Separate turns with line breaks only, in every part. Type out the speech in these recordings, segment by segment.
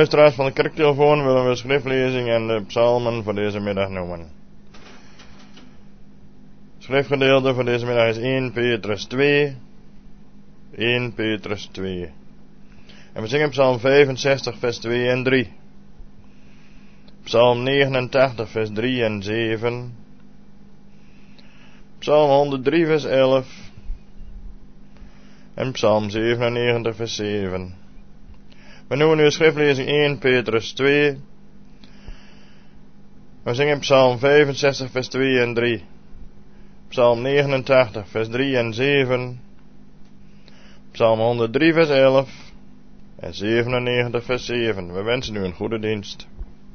luisteraars van de kerktelefoon willen we de schriftlezing en de psalmen voor deze middag noemen. Het schriftgedeelte voor deze middag is 1 Petrus 2. 1 Petrus 2. En we zingen psalm 65 vers 2 en 3. Psalm 89 vers 3 en 7. Psalm 103 vers 11. En psalm 97 vers 7. We noemen nu de schriftlezing 1 Petrus 2. We zingen psalm 65 vers 2 en 3. Psalm 89 vers 3 en 7. Psalm 103 vers 11. En 97 vers 7. We wensen u een goede dienst.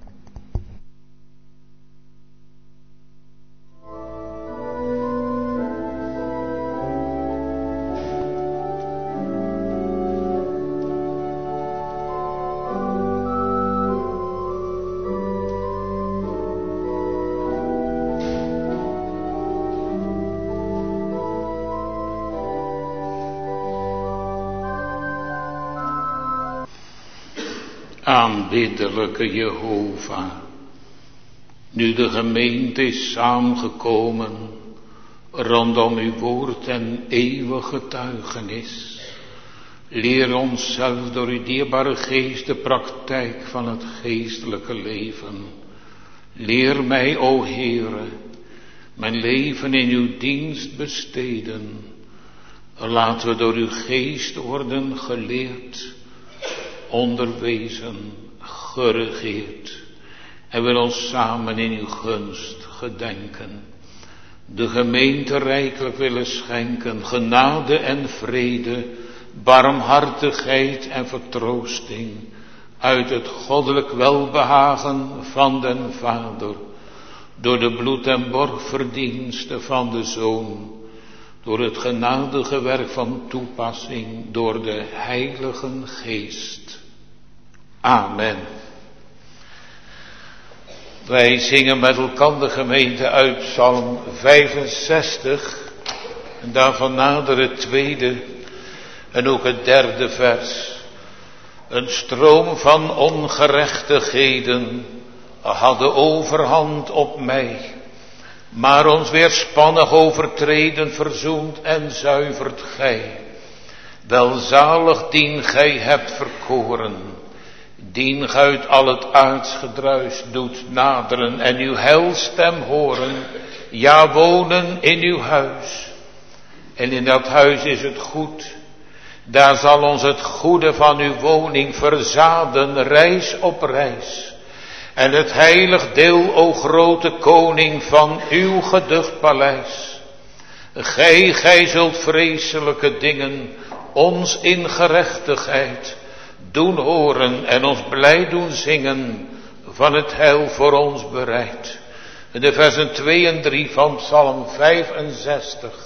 Aanbiddelijke Jehovah, nu de gemeente is samengekomen rondom uw woord en eeuwig getuigenis, leer ons zelf door uw dierbare geest de praktijk van het geestelijke leven. Leer mij, o Heere, mijn leven in uw dienst besteden. Laten we door uw geest worden geleerd, onderwezen, geregeerd, en wil ons samen in uw gunst gedenken. De gemeente rijkelijk willen schenken, genade en vrede, barmhartigheid en vertroosting, uit het goddelijk welbehagen van den Vader, door de bloed- en borgverdiensten van de Zoon, door het genadige werk van toepassing, door de Heilige Geest. Amen. Wij zingen met elkaar, gemeente, uit psalm 65. En daarvan nader het tweede en ook het derde vers. Een stroom van ongerechtigheden had de overhand op mij. Maar ons weerspannig overtreden verzoent en zuivert gij. Welzalig dien gij hebt verkoren, dien gij uit al het aardsgedruis doet naderen en uw heilstem horen, ja wonen in uw huis. En in dat huis is het goed, daar zal ons het goede van uw woning verzaden, reis op reis. En het heilig deel, o grote koning, van uw geducht paleis. Gij zult vreselijke dingen ons in gerechtigheid doen horen en ons blij doen zingen van het heil voor ons bereid. De versen 2 en 3 van psalm 65.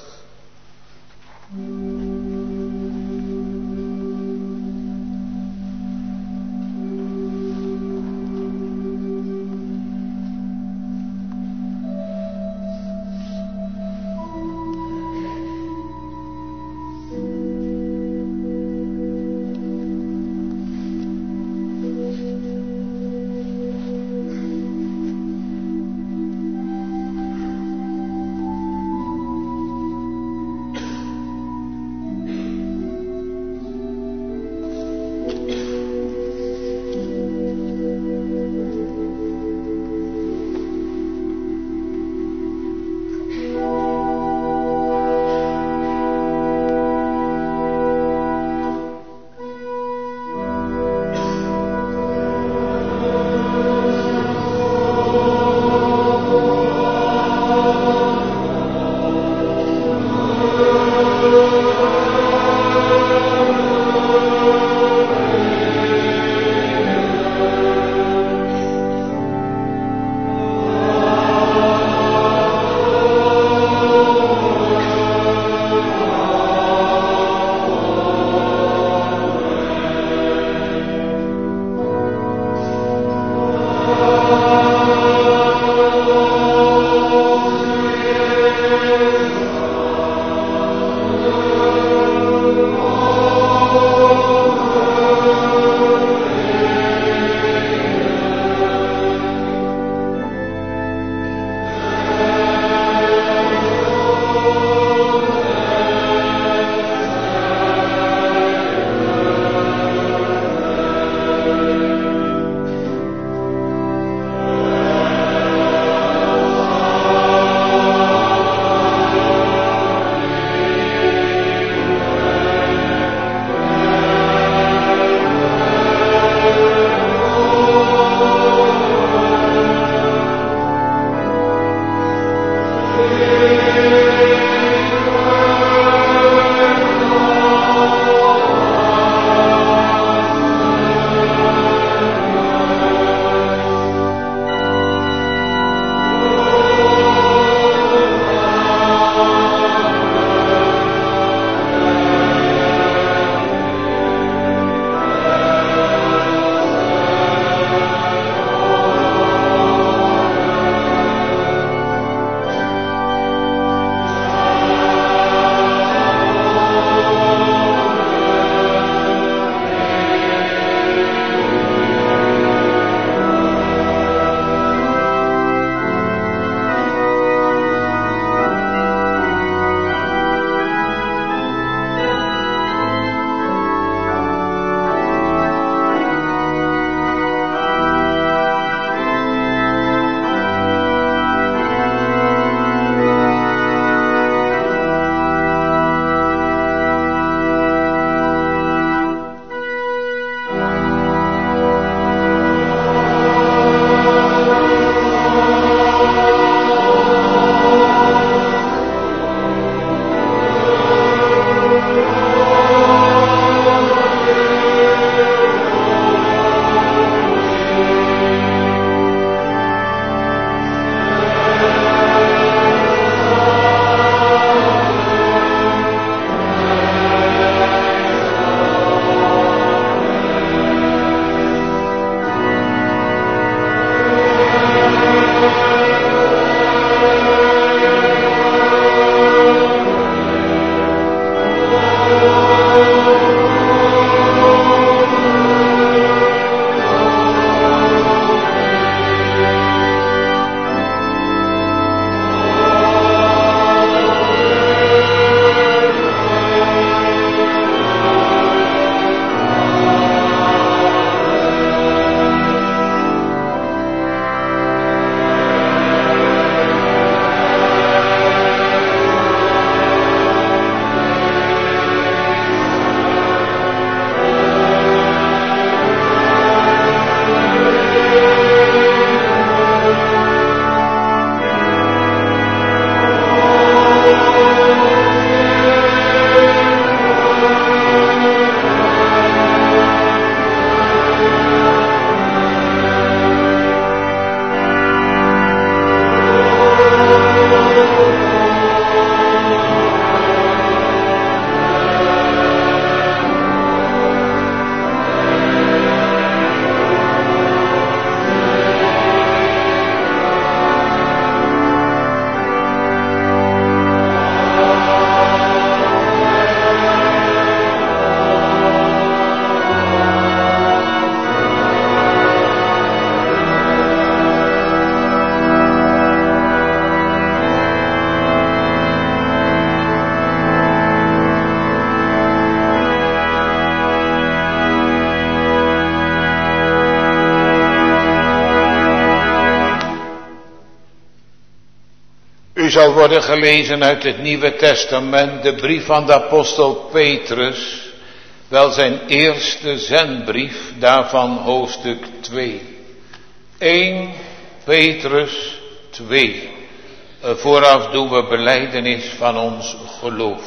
zal worden gelezen uit het Nieuwe Testament, de brief van de apostel Petrus, wel zijn eerste zendbrief, daarvan hoofdstuk 2. 1 Petrus 2. Vooraf doen we belijdenis van ons geloof.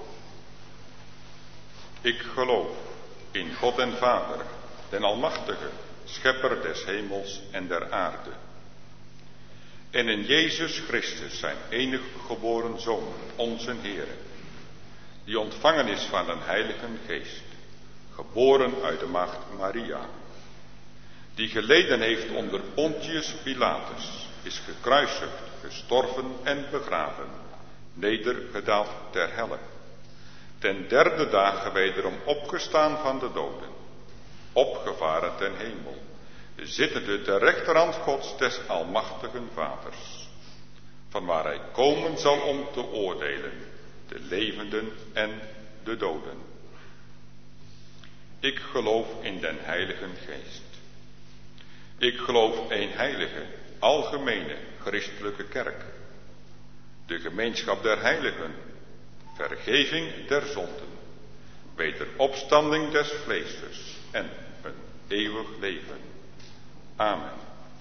Ik geloof in God en Vader, den Almachtige, Schepper des hemels en der aarde. En in Jezus Christus, zijn enige geboren Zoon, onze Heere, die ontvangen is van een Heilige Geest, geboren uit de maagd Maria, die geleden heeft onder Pontius Pilatus, is gekruisigd, gestorven en begraven, nedergedaald ter helle. Ten derde dagen wederom opgestaan van de doden, opgevaren ten hemel, zittende ter rechterhand Gods des almachtigen Vaders, vanwaar hij komen zal om te oordelen, de levenden en de doden. Ik geloof in den Heilige Geest. Ik geloof een heilige, algemene, christelijke kerk, de gemeenschap der heiligen, vergeving der zonden, wederopstanding des vleesers en een eeuwig leven. Amen.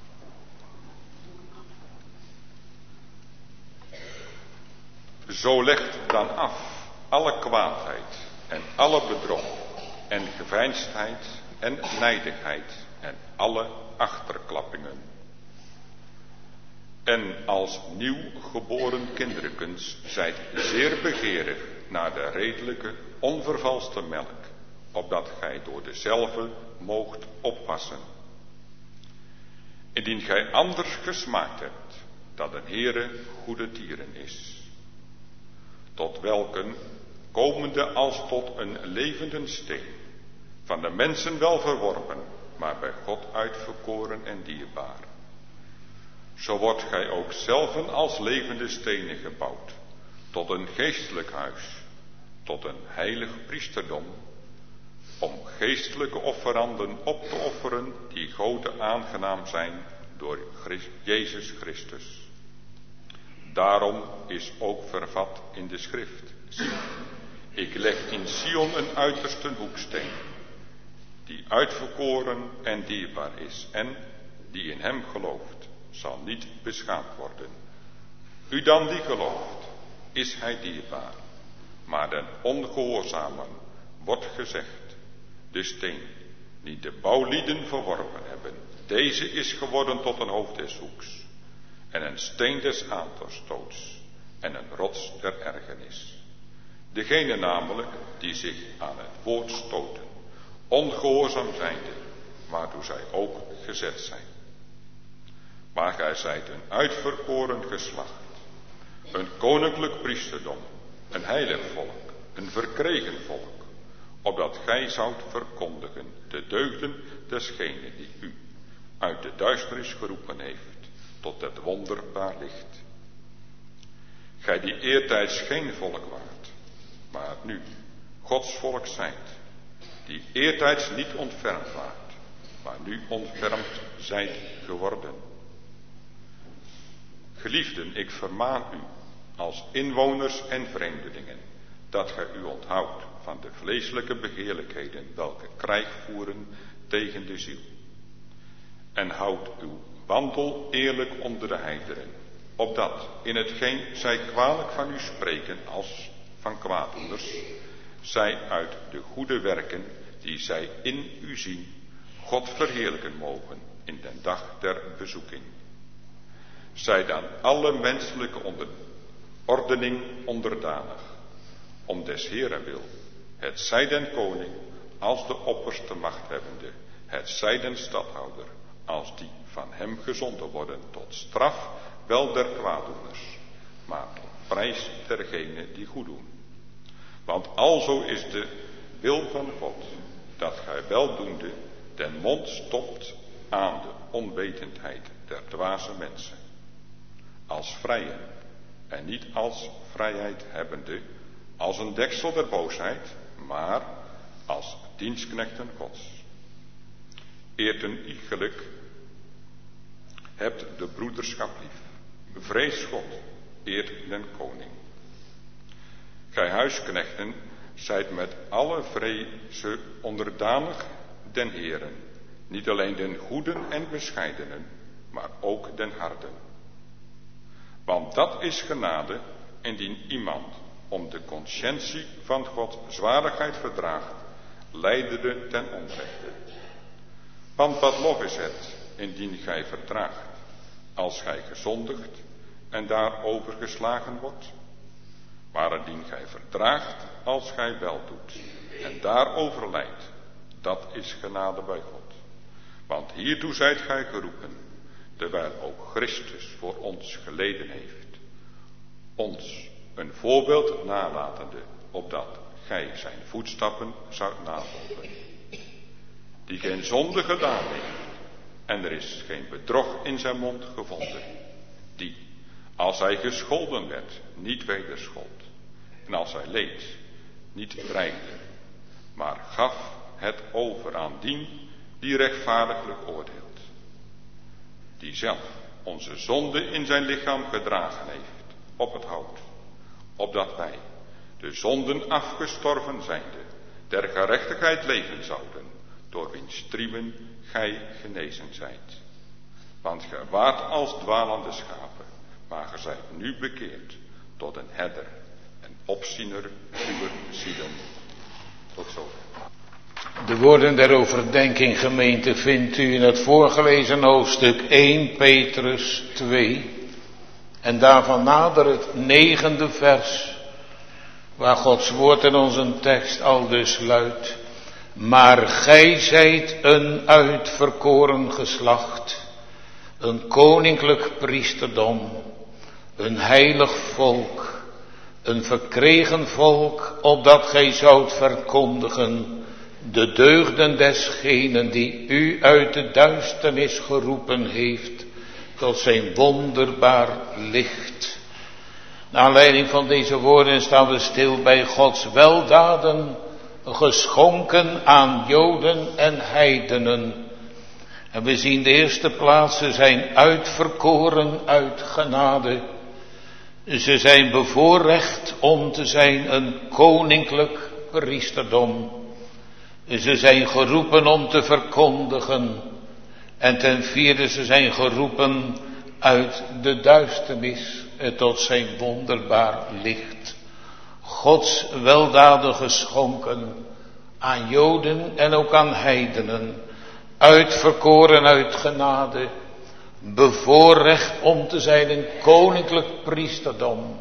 Zo legt dan af alle kwaadheid en alle bedrog en geveinsdheid en nijdigheid en alle achterklappingen. En als nieuw geboren kinderkens zijt zeer begeerig naar de redelijke, onvervalste melk, opdat gij door dezelve moogt oppassen. Indien gij anders gesmaakt hebt, dat een Heere goede dieren is, tot welken, komende als tot een levende steen, van de mensen wel verworpen, maar bij God uitverkoren en dierbaar. Zo wordt gij ook zelven als levende stenen gebouwd, tot een geestelijk huis, tot een heilig priesterdom, om geestelijke offeranden op te offeren die Gode aangenaam zijn door Jezus Christus. Daarom is ook vervat in de schrift: zie, ik leg in Sion een uiterste hoeksteen, die uitverkoren en dierbaar is, en die in hem gelooft, zal niet beschaamd worden. U dan die gelooft, is hij dierbaar, maar den ongehoorzamen wordt gezegd: de steen, die de bouwlieden verworpen hebben, deze is geworden tot een hoofd des hoeks, en een steen des aanstoots, en een rots der ergernis. Degene namelijk die zich aan het woord stoten, ongehoorzaam zijnde, waartoe zij ook gezet zijn. Maar gij zijt een uitverkoren geslacht, een koninklijk priesterdom, een heilig volk, een verkregen volk, opdat gij zoudt verkondigen de deugden desgene die u uit de duisternis geroepen heeft tot het wonderbaar licht. Gij die eertijds geen volk waart, maar nu Gods volk zijt, die eertijds niet ontfermd waart, maar nu ontfermd zijt geworden. Geliefden, ik vermaan u als inwoners en vreemdelingen, dat gij u onthoudt van de vleeselijke begeerlijkheden welke krijg voeren tegen de ziel. En houdt uw wandel eerlijk onder de heidenen, opdat in hetgeen zij kwalijk van u spreken als van kwaaddoeners, zij uit de goede werken die zij in u zien, God verheerlijken mogen in den dag der bezoeking. Zij dan alle menselijke ordening onderdanig, om des Heeren wil, het zij den koning als de opperste machthebbende, het zij den stadhouder als die van hem gezonden worden tot straf wel der kwaaddoeners, maar tot prijs dergenen die goed doen. Want alzo is de wil van God, dat gij weldoende den mond stopt aan de onwetendheid der dwaze mensen, als vrijen en niet als vrijheid hebbende, als een deksel der boosheid, maar als dienstknechten Gods. Eert een iegelijk, hebt de broederschap lief, vrees God eert den koning. Gij huisknechten, zijt met alle vreze onderdanig den Heeren, niet alleen den goeden en bescheidenen, maar ook den harden. Want dat is genade, indien iemand om de conscientie van God zwaardigheid verdraagt, lijdende ten onrechte. Want wat lof is het, indien gij verdraagt, als gij gezondigt en daarover geslagen wordt? Maar indien gij verdraagt, als gij wel doet en daarover lijdt, dat is genade bij God. Want hiertoe zijt gij geroepen, terwijl ook Christus voor ons geleden heeft, ons een voorbeeld nalatende, opdat gij zijn voetstappen zoudt navolgen, die geen zonde gedaan heeft, en er is geen bedrog in zijn mond gevonden, die, als hij gescholden werd, niet wederschold, en als hij leed, niet dreigde, maar gaf het over aan dien die rechtvaardiglijk oordeelt, die zelf onze zonde in zijn lichaam gedragen heeft op het hout, opdat wij, de zonden afgestorven zijnde, der gerechtigheid leven zouden, door wiens striemen gij genezen zijt. Want gij waart als dwalende schapen, maar gij zijt nu bekeerd tot een herder en opziener uwer zielen. Tot zover.
De woorden der overdenking, gemeente, vindt u in het voorgelezen hoofdstuk 1 Petrus 2. En daarvan nader het 9e vers, waar Gods woord in onze tekst aldus luidt: maar gij zijt een uitverkoren geslacht, een koninklijk priesterdom, een heilig volk, een verkregen volk, opdat gij zoudt verkondigen de deugden desgenen die u uit de duisternis geroepen heeft tot zijn wonderbaar licht. Naar aanleiding van deze woorden staan we stil bij Gods weldaden, geschonken aan Joden en heidenen. En we zien de eerste plaats, ze zijn uitverkoren uit genade. Ze zijn bevoorrecht om te zijn een koninklijk priesterdom. Ze zijn geroepen om te verkondigen. En ten vierde, ze zijn geroepen uit de duisternis tot zijn wonderbaar licht. Gods weldaden geschonken aan Joden en ook aan heidenen. Uitverkoren uit genade. Bevoorrecht om te zijn een koninklijk priesterdom.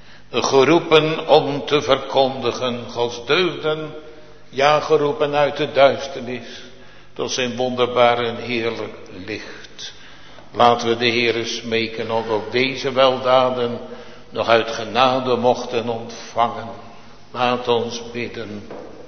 Geroepen om te verkondigen Gods deugden. Ja, geroepen uit de duisternis tot zijn wonderbaar en heerlijk licht. Laten we de Heere smeken of ook deze weldaden nog uit genade mochten ontvangen. Laat ons bidden.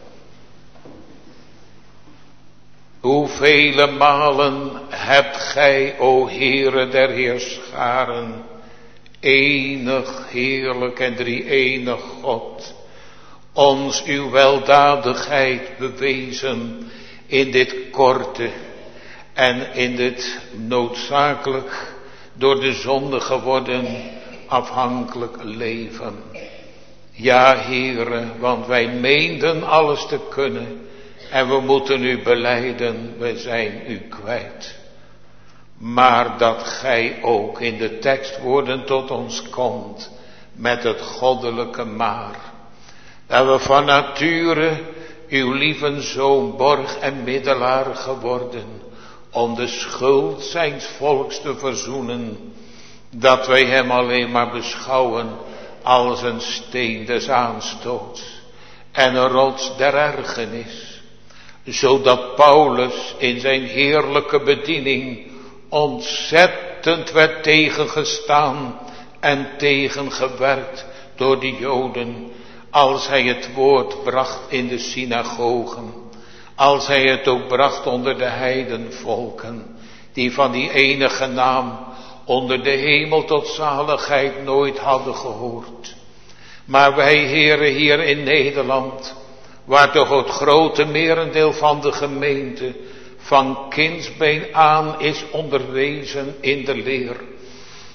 Hoevele malen hebt gij, o Heere der Heerscharen, enig, heerlijk en drie-enig God, ons uw weldadigheid bewezen in dit korte en in dit noodzakelijk door de zonde geworden afhankelijk leven. Ja, Heere, want wij meenden alles te kunnen en we moeten u belijden, we zijn u kwijt. Maar dat gij ook in de tekstwoorden tot ons komt met het goddelijke maar. Dat we van nature uw lieve zoon borg en middelaar geworden, om de schuld zijns volks te verzoenen, dat wij hem alleen maar beschouwen als een steen des aanstoots en een rots der ergernis, zodat Paulus in zijn heerlijke bediening ontzettend werd tegengestaan en tegengewerkt door de Joden, als hij het woord bracht in de synagogen, als hij het ook bracht onder de heidenvolken, die van die enige naam onder de hemel tot zaligheid nooit hadden gehoord. Maar wij, Heere, hier in Nederland, waar toch het grote merendeel van de gemeente van kindsbeen aan is onderwezen in de leer,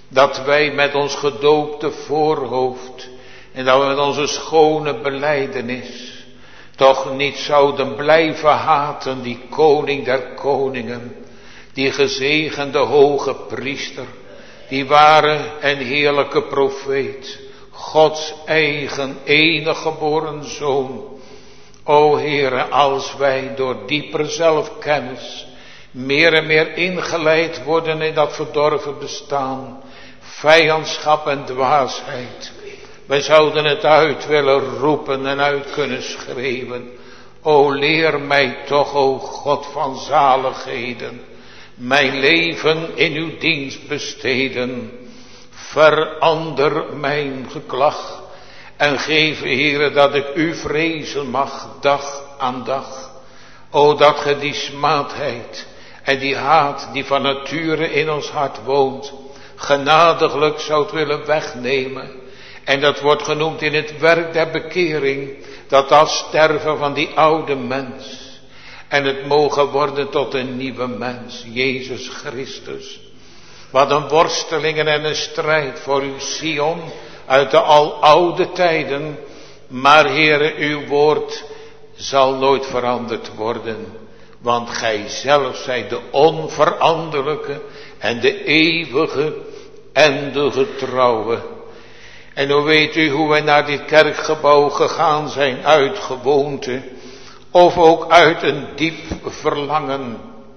dat wij met ons gedoopte voorhoofd en dat we met onze schone belijdenis toch niet zouden blijven haten die koning der koningen, die gezegende hoge priester, die ware en heerlijke profeet, Gods eigen enige geboren Zoon. O Heere, als wij door dieper zelfkennis meer en meer ingeleid worden in dat verdorven bestaan, vijandschap en dwaasheid, wij zouden het uit willen roepen en uit kunnen schreeuwen. O leer mij toch, o God van zaligheden, mijn leven in uw dienst besteden. Verander mijn geklag en geef, Heere, dat ik u vrezen mag dag aan dag. O dat ge die smaadheid en die haat die van nature in ons hart woont, genadiglijk zoudt willen wegnemen. En dat wordt genoemd in het werk der bekering, dat als sterven van die oude mens en het mogen worden tot een nieuwe mens, Jezus Christus. Wat een worstelingen en een strijd voor uw Sion uit de aloude tijden. Maar Heere, uw woord zal nooit veranderd worden. Want gij zelf zijt de onveranderlijke en de eeuwige en de getrouwe. En hoe weet u hoe wij naar dit kerkgebouw gegaan zijn uit gewoonte, of ook uit een diep verlangen,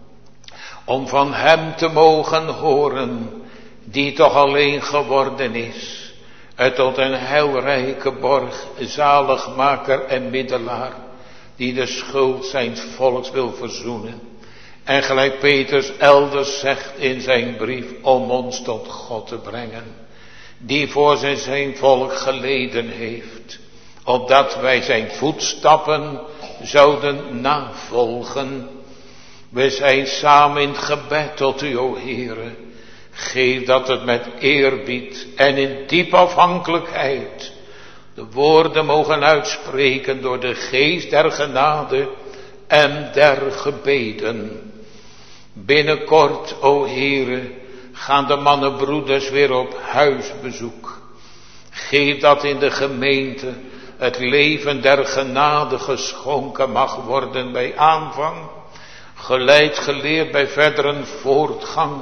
om van hem te mogen horen, die toch alleen geworden is, het tot een heilrijke borg, zaligmaker en middelaar, die de schuld zijns volks wil verzoenen. En gelijk Petrus elders zegt in zijn brief, om ons tot God te brengen, die voor zijn volk geleden heeft, opdat wij zijn voetstappen zouden navolgen. We zijn samen in het gebed tot u, o Heere. Geef dat het met eerbied en in diepe afhankelijkheid de woorden mogen uitspreken door de geest der genade en der gebeden. Binnenkort, o Heere, gaan de mannenbroeders weer op huisbezoek. Geef dat in de gemeente het leven der genade geschonken mag worden bij aanvang, geleid geleerd bij verdere voortgang,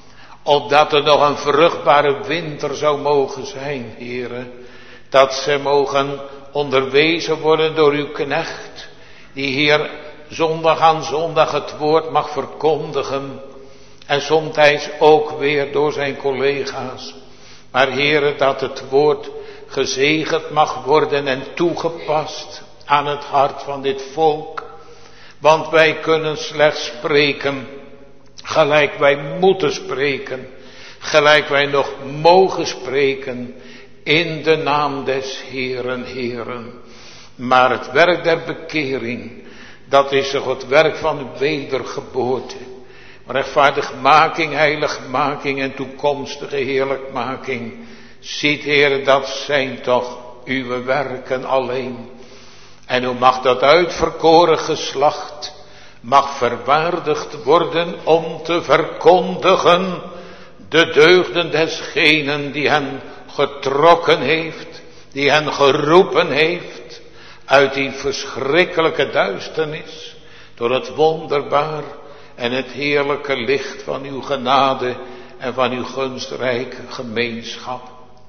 opdat er nog een vruchtbare winter zou mogen zijn, Heere, dat ze mogen onderwezen worden door uw knecht, die hier zondag aan zondag het woord mag verkondigen, en somtijds ook weer door zijn collega's. Maar Heere, dat het woord gezegend mag worden en toegepast aan het hart van dit volk. Want wij kunnen slechts spreken gelijk wij moeten spreken, gelijk wij nog mogen spreken in de naam des Heeren, Heeren. Maar het werk der bekering, dat is toch het werk van wedergeboorte. Rechtvaardigmaking, heiligmaking en toekomstige heerlijkmaking. Ziet, Heer, dat zijn toch uw werken alleen. En hoe mag dat uitverkoren geslacht, mag verwaardigd worden om te verkondigen de deugden desgenen die hen getrokken heeft, die hen geroepen heeft uit die verschrikkelijke duisternis, door het wonderbaar en het heerlijke licht van uw genade en van uw gunstrijke gemeenschap.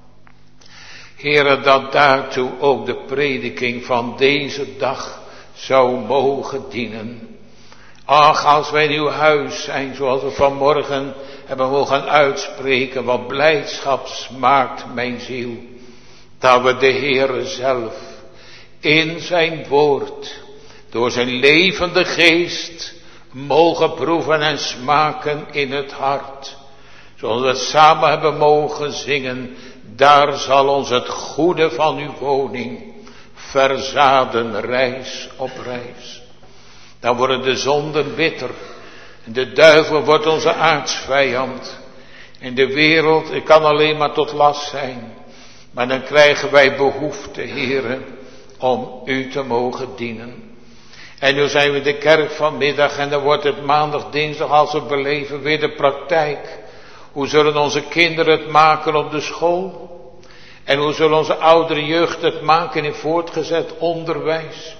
Heere, dat daartoe ook de prediking van deze dag zou mogen dienen. Ach, als wij in uw huis zijn, zoals we vanmorgen hebben mogen uitspreken, wat blijdschap smaakt mijn ziel, dat we de Heere zelf in zijn woord, door zijn levende geest, mogen proeven en smaken in het hart. Zoals we het samen hebben mogen zingen, daar zal ons het goede van uw woning verzaden reis op reis. Dan worden de zonden bitter en de duivel wordt onze aartsvijand. En de wereld kan alleen maar tot last zijn. Maar dan krijgen wij behoefte, Heere, om u te mogen dienen. En nu zijn we de kerk vanmiddag en dan wordt het maandag, dinsdag als we beleven weer de praktijk. Hoe zullen onze kinderen het maken op de school? En hoe zullen onze oudere jeugd het maken in voortgezet onderwijs?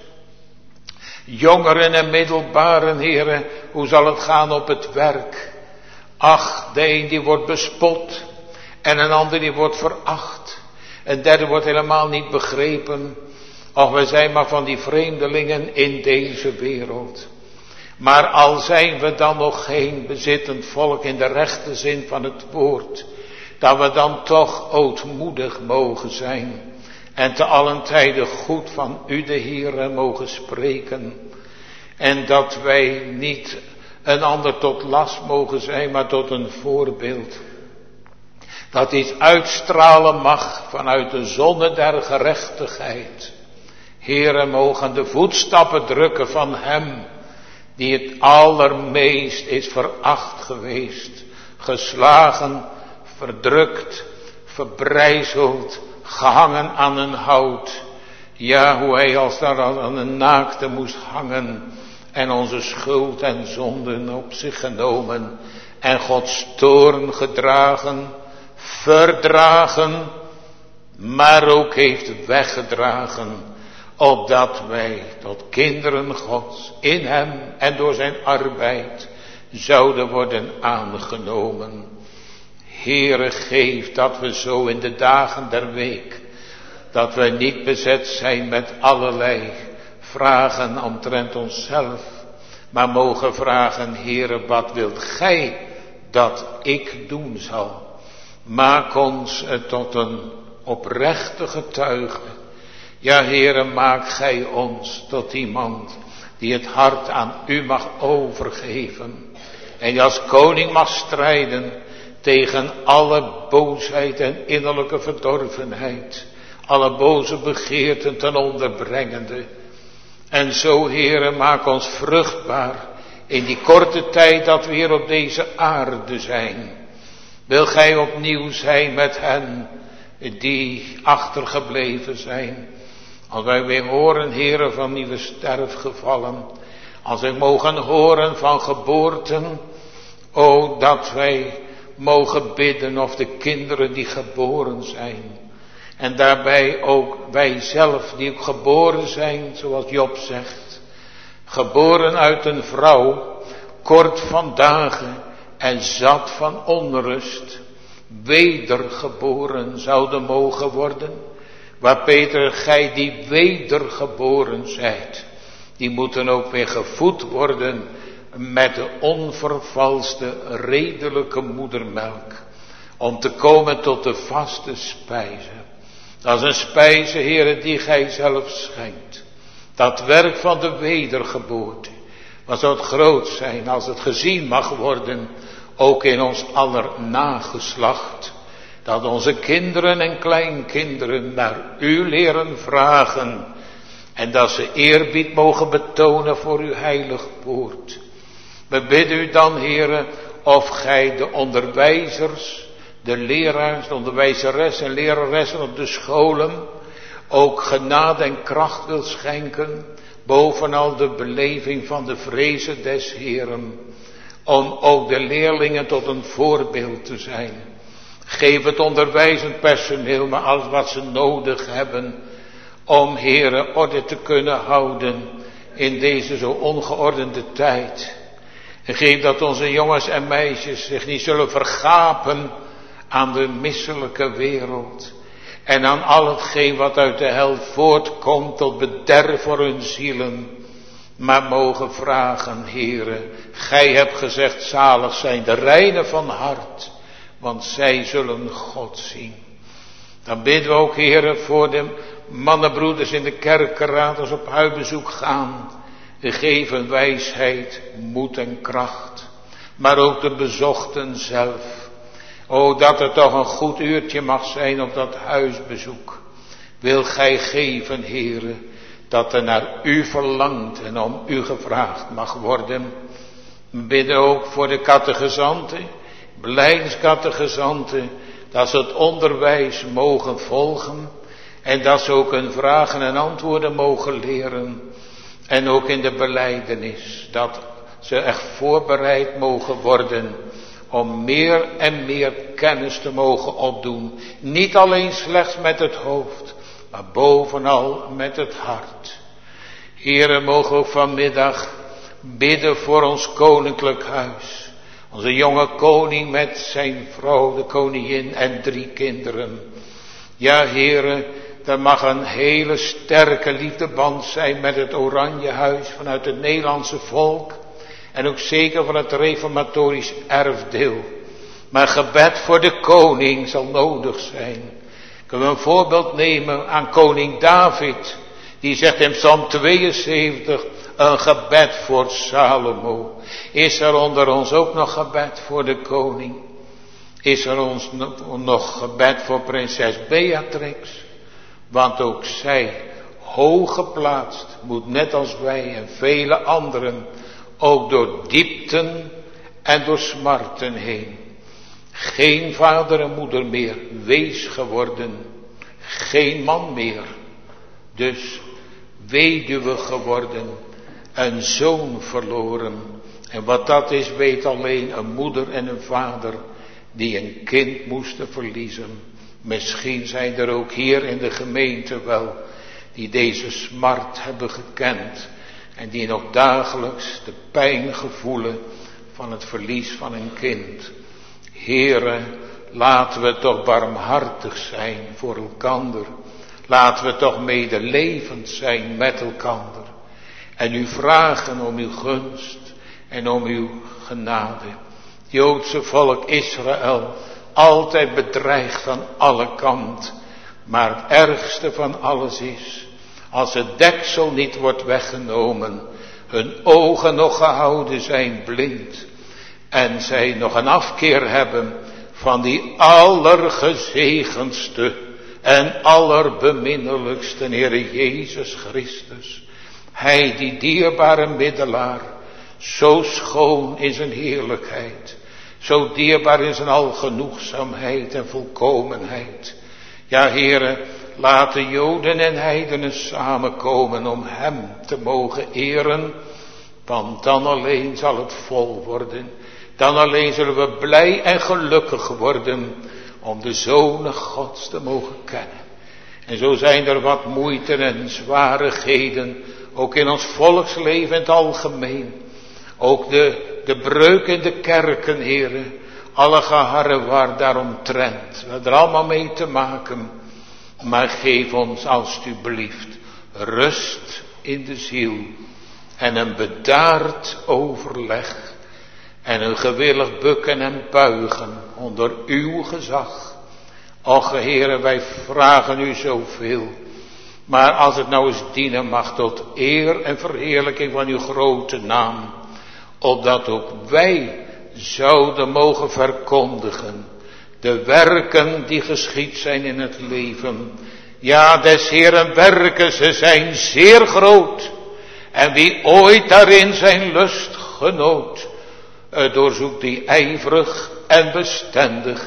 Jongeren en middelbaren, heren, hoe zal het gaan op het werk? Ach, de een die wordt bespot en een ander die wordt veracht. Een derde wordt helemaal niet begrepen. Och, we zijn maar van die vreemdelingen in deze wereld. Maar al zijn we dan nog geen bezittend volk in de rechte zin van het woord, dat we dan toch ootmoedig mogen zijn en te allen tijde goed van u de Heere mogen spreken. En dat wij niet een ander tot last mogen zijn, maar tot een voorbeeld. Dat iets uitstralen mag vanuit de zonne der gerechtigheid. Heere, mogen de voetstappen drukken van hem die het allermeest is veracht geweest, geslagen, verdrukt, verbrijzeld, gehangen aan een hout. Ja, hoe hij als daar aan een naakte moest hangen en onze schuld en zonden op zich genomen en Gods toorn gedragen, verdragen, maar ook heeft weggedragen, opdat wij tot kinderen Gods in hem en door zijn arbeid zouden worden aangenomen. Heere, geef dat we zo in de dagen der week, dat we niet bezet zijn met allerlei vragen omtrent onszelf, maar mogen vragen, Heere, wat wilt gij dat ik doen zal? Maak ons tot een oprechte getuige. Ja, Heere, maak gij ons tot iemand die het hart aan u mag overgeven. En die als koning mag strijden tegen alle boosheid en innerlijke verdorvenheid. Alle boze begeerten ten onderbrengende. En zo, Heere, maak ons vruchtbaar in die korte tijd dat we hier op deze aarde zijn. Wil gij opnieuw zijn met hen die achtergebleven zijn. Als wij weer horen, Heere, van nieuwe sterfgevallen. Als wij mogen horen van geboorten. O, dat wij mogen bidden of de kinderen die geboren zijn. En daarbij ook wij zelf die ook geboren zijn, zoals Job zegt. Geboren uit een vrouw, kort van dagen en zat van onrust. Wedergeboren zouden mogen worden. Waar Peter, gij die wedergeboren zijt, die moeten ook weer gevoed worden met de onvervalste redelijke moedermelk. Om te komen tot de vaste spijze. Dat is een spijze, Heere, die gij zelf schenkt. Dat werk van de wedergeboorte. Wat zou het groot zijn als het gezien mag worden, ook in ons aller nageslacht. Dat onze kinderen en kleinkinderen naar u leren vragen. En dat ze eerbied mogen betonen voor uw heilig woord. We bidden u dan, Heere, of gij de onderwijzers, de leraars, de onderwijzeres en leraressen op de scholen ook genade en kracht wilt schenken. Bovenal de beleving van de vrezen des Heeren. Om ook de leerlingen tot een voorbeeld te zijn. Geef het onderwijzend personeel maar alles wat ze nodig hebben. Om, Heere, orde te kunnen houden in deze zo ongeordende tijd. En geef dat onze jongens en meisjes zich niet zullen vergapen aan de misselijke wereld. En aan al hetgeen wat uit de hel voortkomt tot bederf voor hun zielen. Maar mogen vragen, Heere, gij hebt gezegd, zalig zijn de reinen van hart, want zij zullen God zien. Dan bidden we ook, Heere, voor de mannenbroeders in de kerkenraad als op huisbezoek gaan. Gegeven wijsheid, moed en kracht. Maar ook de bezochten zelf. O, dat er toch een goed uurtje mag zijn op dat huisbezoek. Wil gij geven, Heere, dat er naar u verlangt en om u gevraagd mag worden. Bidden ook voor de catechizanten, beleidscatechizanten, dat ze het onderwijs mogen volgen. En dat ze ook hun vragen en antwoorden mogen leren. En ook in de belijdenis, dat ze echt voorbereid mogen worden om meer en meer kennis te mogen opdoen. Niet alleen slechts met het hoofd, maar bovenal met het hart. Heere, mogen we vanmiddag bidden voor ons koninklijk huis. Onze jonge koning met zijn vrouw, de koningin en 3 kinderen. Ja, Heere, er mag een hele sterke liefdeband zijn met het Oranjehuis vanuit het Nederlandse volk. En ook zeker van het reformatorisch erfdeel. Maar gebed voor de koning zal nodig zijn. Kunnen we een voorbeeld nemen aan koning David. Die zegt in Psalm 72, een gebed voor Salomo. Is er onder ons ook nog gebed voor de koning? Is er ons nog gebed voor prinses Beatrix? Want ook zij, hoog geplaatst, moet net als wij en vele anderen, ook door diepten en door smarten heen. Geen vader en moeder meer, wees geworden. Geen man meer, dus weduwe geworden. Een zoon verloren. En wat dat is, weet alleen een moeder en een vader die een kind moesten verliezen. Misschien zijn er ook hier in de gemeente wel die deze smart hebben gekend. En die nog dagelijks de pijn gevoelen van het verlies van een kind. Heere, laten we toch barmhartig zijn voor elkander. Laten we toch medelevend zijn met elkander. En u vragen om uw gunst en om uw genade. Het Joodse volk Israël, altijd bedreigd aan alle kanten. Maar het ergste van alles is, als het deksel niet wordt weggenomen, hun ogen nog gehouden zijn blind. En zij nog een afkeer hebben van die allergezegendste en allerbeminnelijkste Heere Jezus Christus. Hij die dierbare middelaar, zo schoon in zijn heerlijkheid, zo dierbaar in zijn algenoegzaamheid en volkomenheid. Ja, Heere, laat de Joden en heidenen samenkomen om hem te mogen eren, want dan alleen zal het vol worden. Dan alleen zullen we blij en gelukkig worden om de zonen Gods te mogen kennen. En zo zijn er wat moeite en zwarigheden, ook in ons volksleven in het algemeen. Ook de breuk in de kerken, Heere, alle geharrewar daaromtrent. We hebben er allemaal mee te maken. Maar geef ons alstublieft rust in de ziel en een bedaard overleg. En een gewillig bukken en buigen onder uw gezag. Och, Heere, wij vragen u zoveel. Maar als het nou eens dienen mag tot eer en verheerlijking van uw grote naam. Opdat ook wij zouden mogen verkondigen. De werken die geschied zijn in het leven. Ja, des Heeren werken, ze zijn zeer groot. En wie ooit daarin zijn lust genoot, doorzoekt die ijverig en bestendig.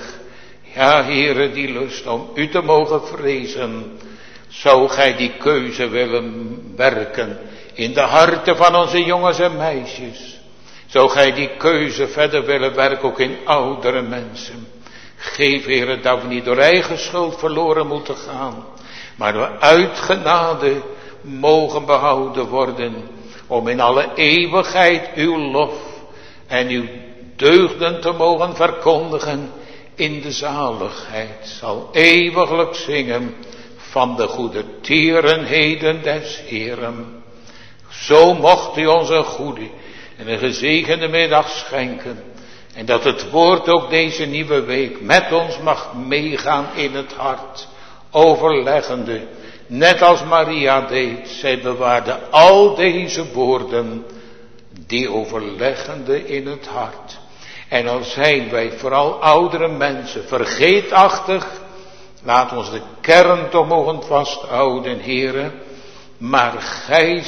Ja, Heere, die lust om u te mogen vrezen. Zou gij die keuze willen werken in de harten van onze jongens en meisjes. Zou gij die keuze verder willen werken ook in oudere mensen. Geef, Heere, dat we niet door eigen schuld verloren moeten gaan. Maar we uit genade mogen behouden worden. Om in alle eeuwigheid uw lof en uw deugden te mogen verkondigen in de zaligheid. Zal eeuwiglijk zingen van de goede tierenheden des Heeren. Zo mocht u ons een goede en een gezegende middag schenken. En dat het woord ook deze nieuwe week met ons mag meegaan in het hart. Overleggende, net als Maria deed. Zij bewaarde al deze woorden, die overleggende in het hart. En al zijn wij vooral oudere mensen vergeetachtig, laat ons de kern toch mogen vasthouden, Heere. Maar gij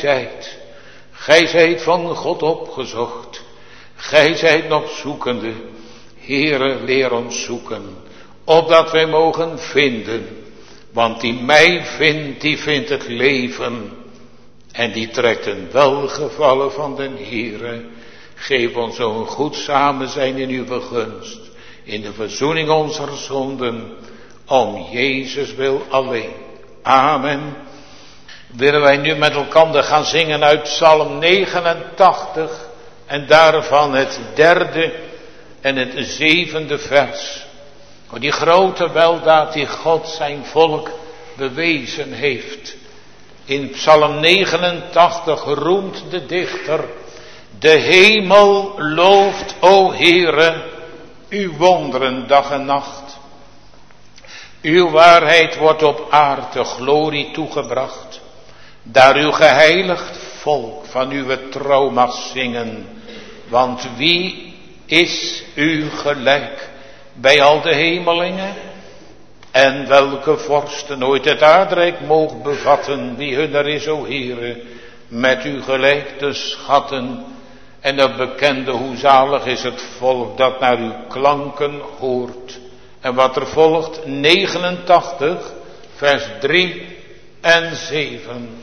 zijt van God opgezocht. Gij zijt nog zoekende. Heere, leer ons zoeken, opdat wij mogen vinden. Want die mij vindt, die vindt het leven. En die trekt een welgevallen van den Heere. Geef ons zo'n goed samen zijn in uw gunst, in de verzoening onze zonden, om Jezus wil alleen. Amen. Willen wij nu met elkaar gaan zingen uit Psalm 89 en daarvan het 3e en het 7e vers. Die grote weldaad die God zijn volk bewezen heeft. In Psalm 89 roemt de dichter: de hemel looft, o Heere, uw wonderen dag en nacht. Uw waarheid wordt op aarde glorie toegebracht. Daar uw geheiligd volk van uw trouw mag zingen. Want wie is u gelijk bij al de hemelingen? En welke vorsten ooit het aardrijk moog bevatten, wie hun er is, o Heere, met u gelijk de schatten. En dat bekende hoe zalig is het volk dat naar uw klanken hoort. En wat er volgt, 89, vers 3 en 7.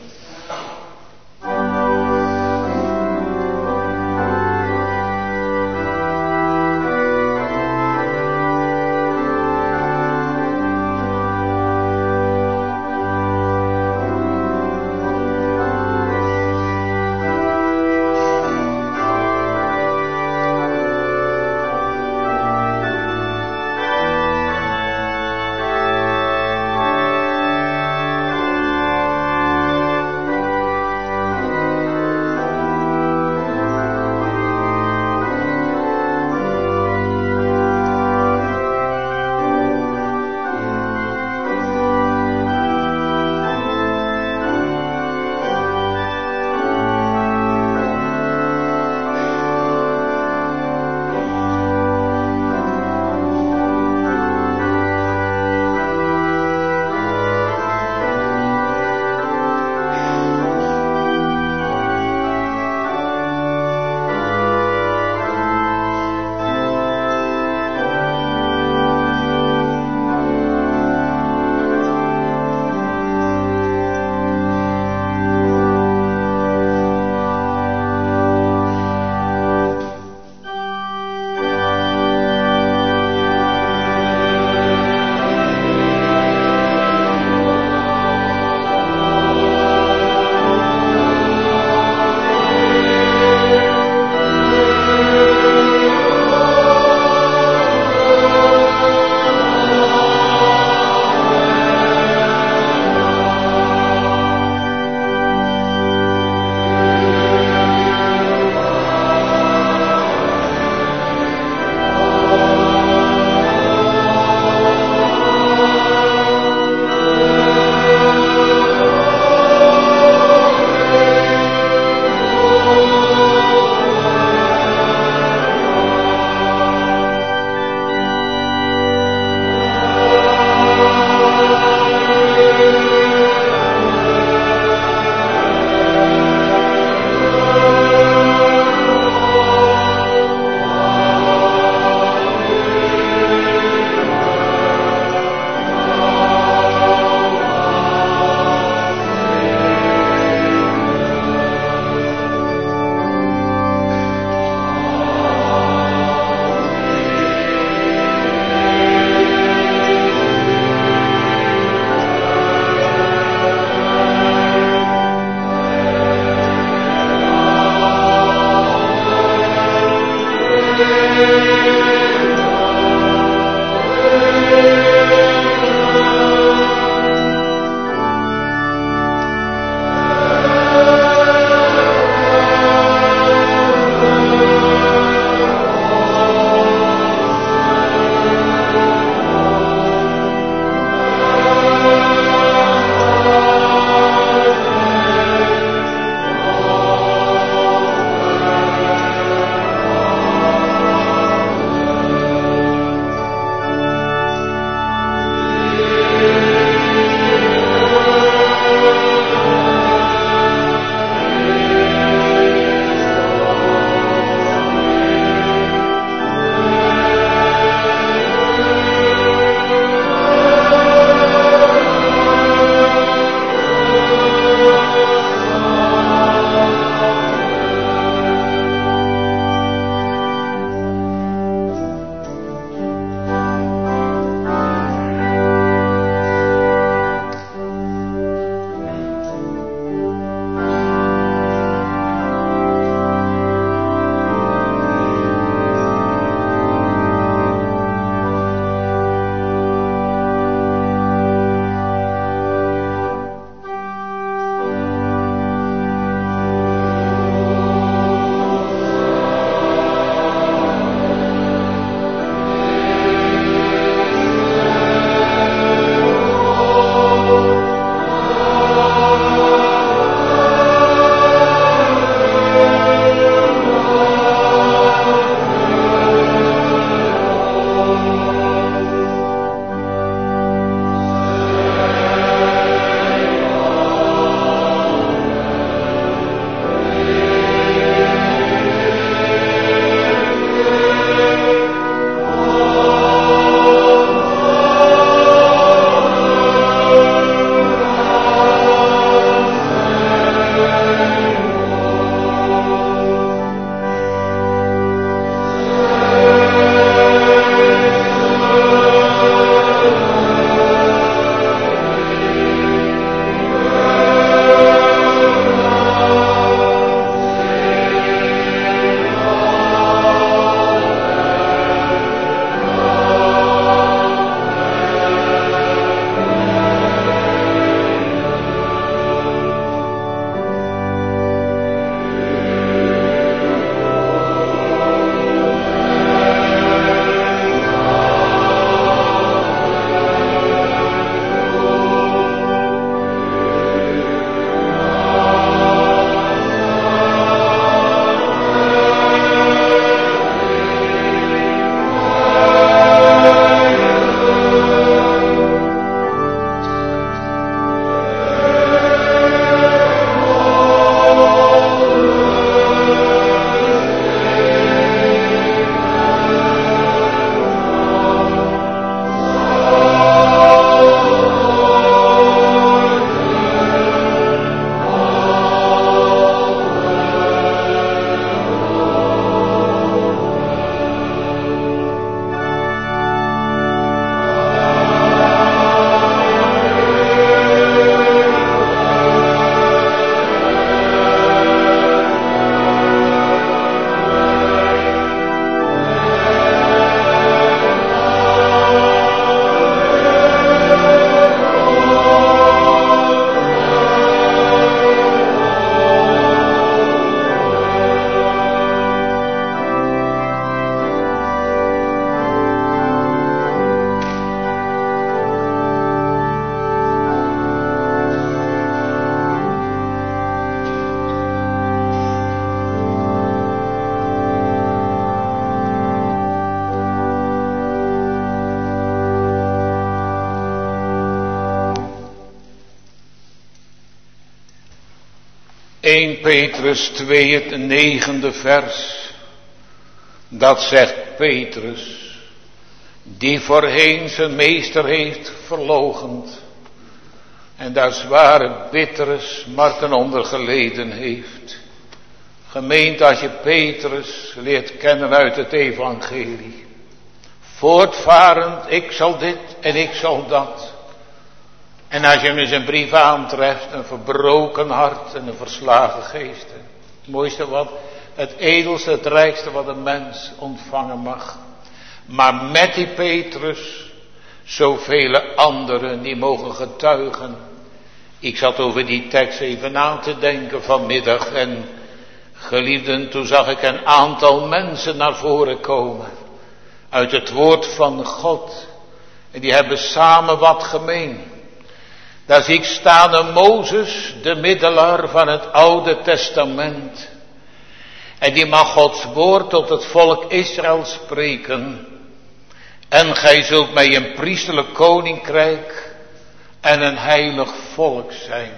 1 Petrus 2, het 9e vers. Dat zegt Petrus, die voorheen zijn meester heeft verloochend en daar zware bittere smarten onder geleden heeft. Gemeente, als je Petrus leert kennen uit het evangelie, voortvarend, ik zal dit en ik zal dat. En als je hem in zijn brief aantreft, een verbroken hart en een verslagen geest. Het mooiste het edelste, het rijkste wat een mens ontvangen mag. Maar met die Petrus, zoveel anderen die mogen getuigen. Ik zat over die tekst even na te denken vanmiddag en geliefden, toen zag ik een aantal mensen naar voren komen. Uit het woord van God. En die hebben samen wat gemeen. Daar zie ik staan een Mozes, de middelaar van het Oude Testament. En die mag Gods woord tot het volk Israël spreken. En gij zult mij een priesterlijk koninkrijk en een heilig volk zijn.